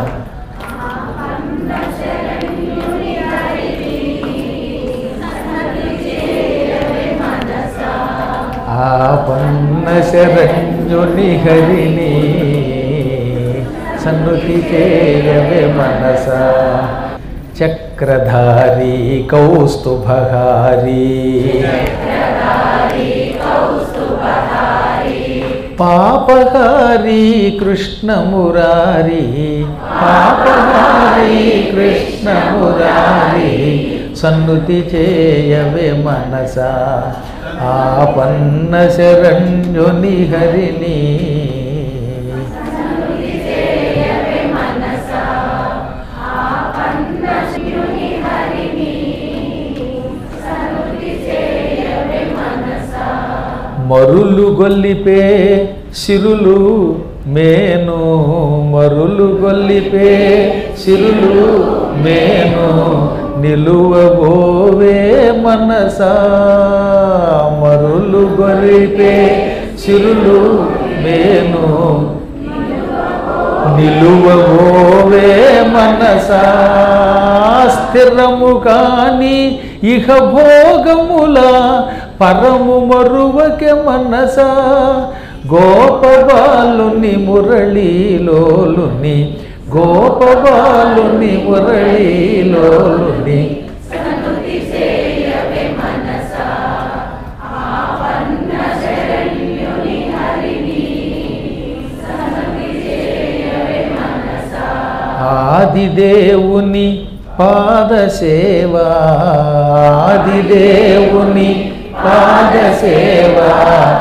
ఆపన్న శరణ్యుని హరిని సన్నుతి చేయవే మనసా చక్రధారి కౌస్తుభహారి పాపహారి కృష్ణమురారి పాపహారి కృష్ణమురారి సన్నుతి చేయవే మనసా ఆపన్న శరణ్యుని హరిని. మరులు గొల్లిపే సిరులు మేను మరులు గొల్లిపే సిరులు మేను నిలువబోవే మనసా మరులు గొల్లిపే సిరులు మేను నిలువబోవే మనసా స్థిరము కాని ఇహ భోగముల పరము మరువకే మనసా గోపబాలుని మురళీలోలుని గోపబాలుని మురళీలోలుని ఆదిదేవుని పాదసేవా ఆదిదేవుని పాదసేవా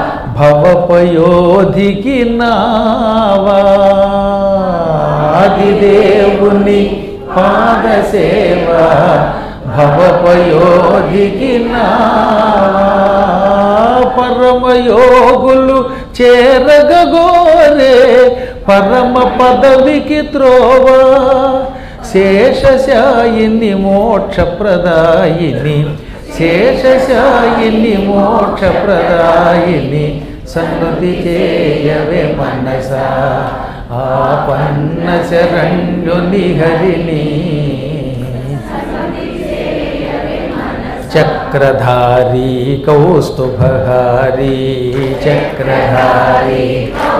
భవపయోధికి నావా ఆదిదేవుని పాదసేవా భవపయోధికి నావా పరమయోగులు చేరగోరే పరమ పదవికి త్రోవా శేషశాయిని మోక్షప్రదాయిని శేషశాయిని మోక్షప్రదాయిని సన్నుతి చేయవే మనసా ఆపన్న శరణ్యుని హరిని చక్రధారి కౌస్తుభహారి చక్రధారి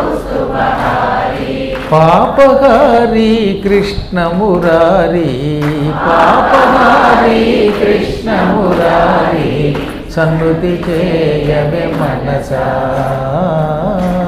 పాపహారి కృష్ణమురారి పాపహారి కృష్ణమురారి సన్నుతి చేయవే మనసా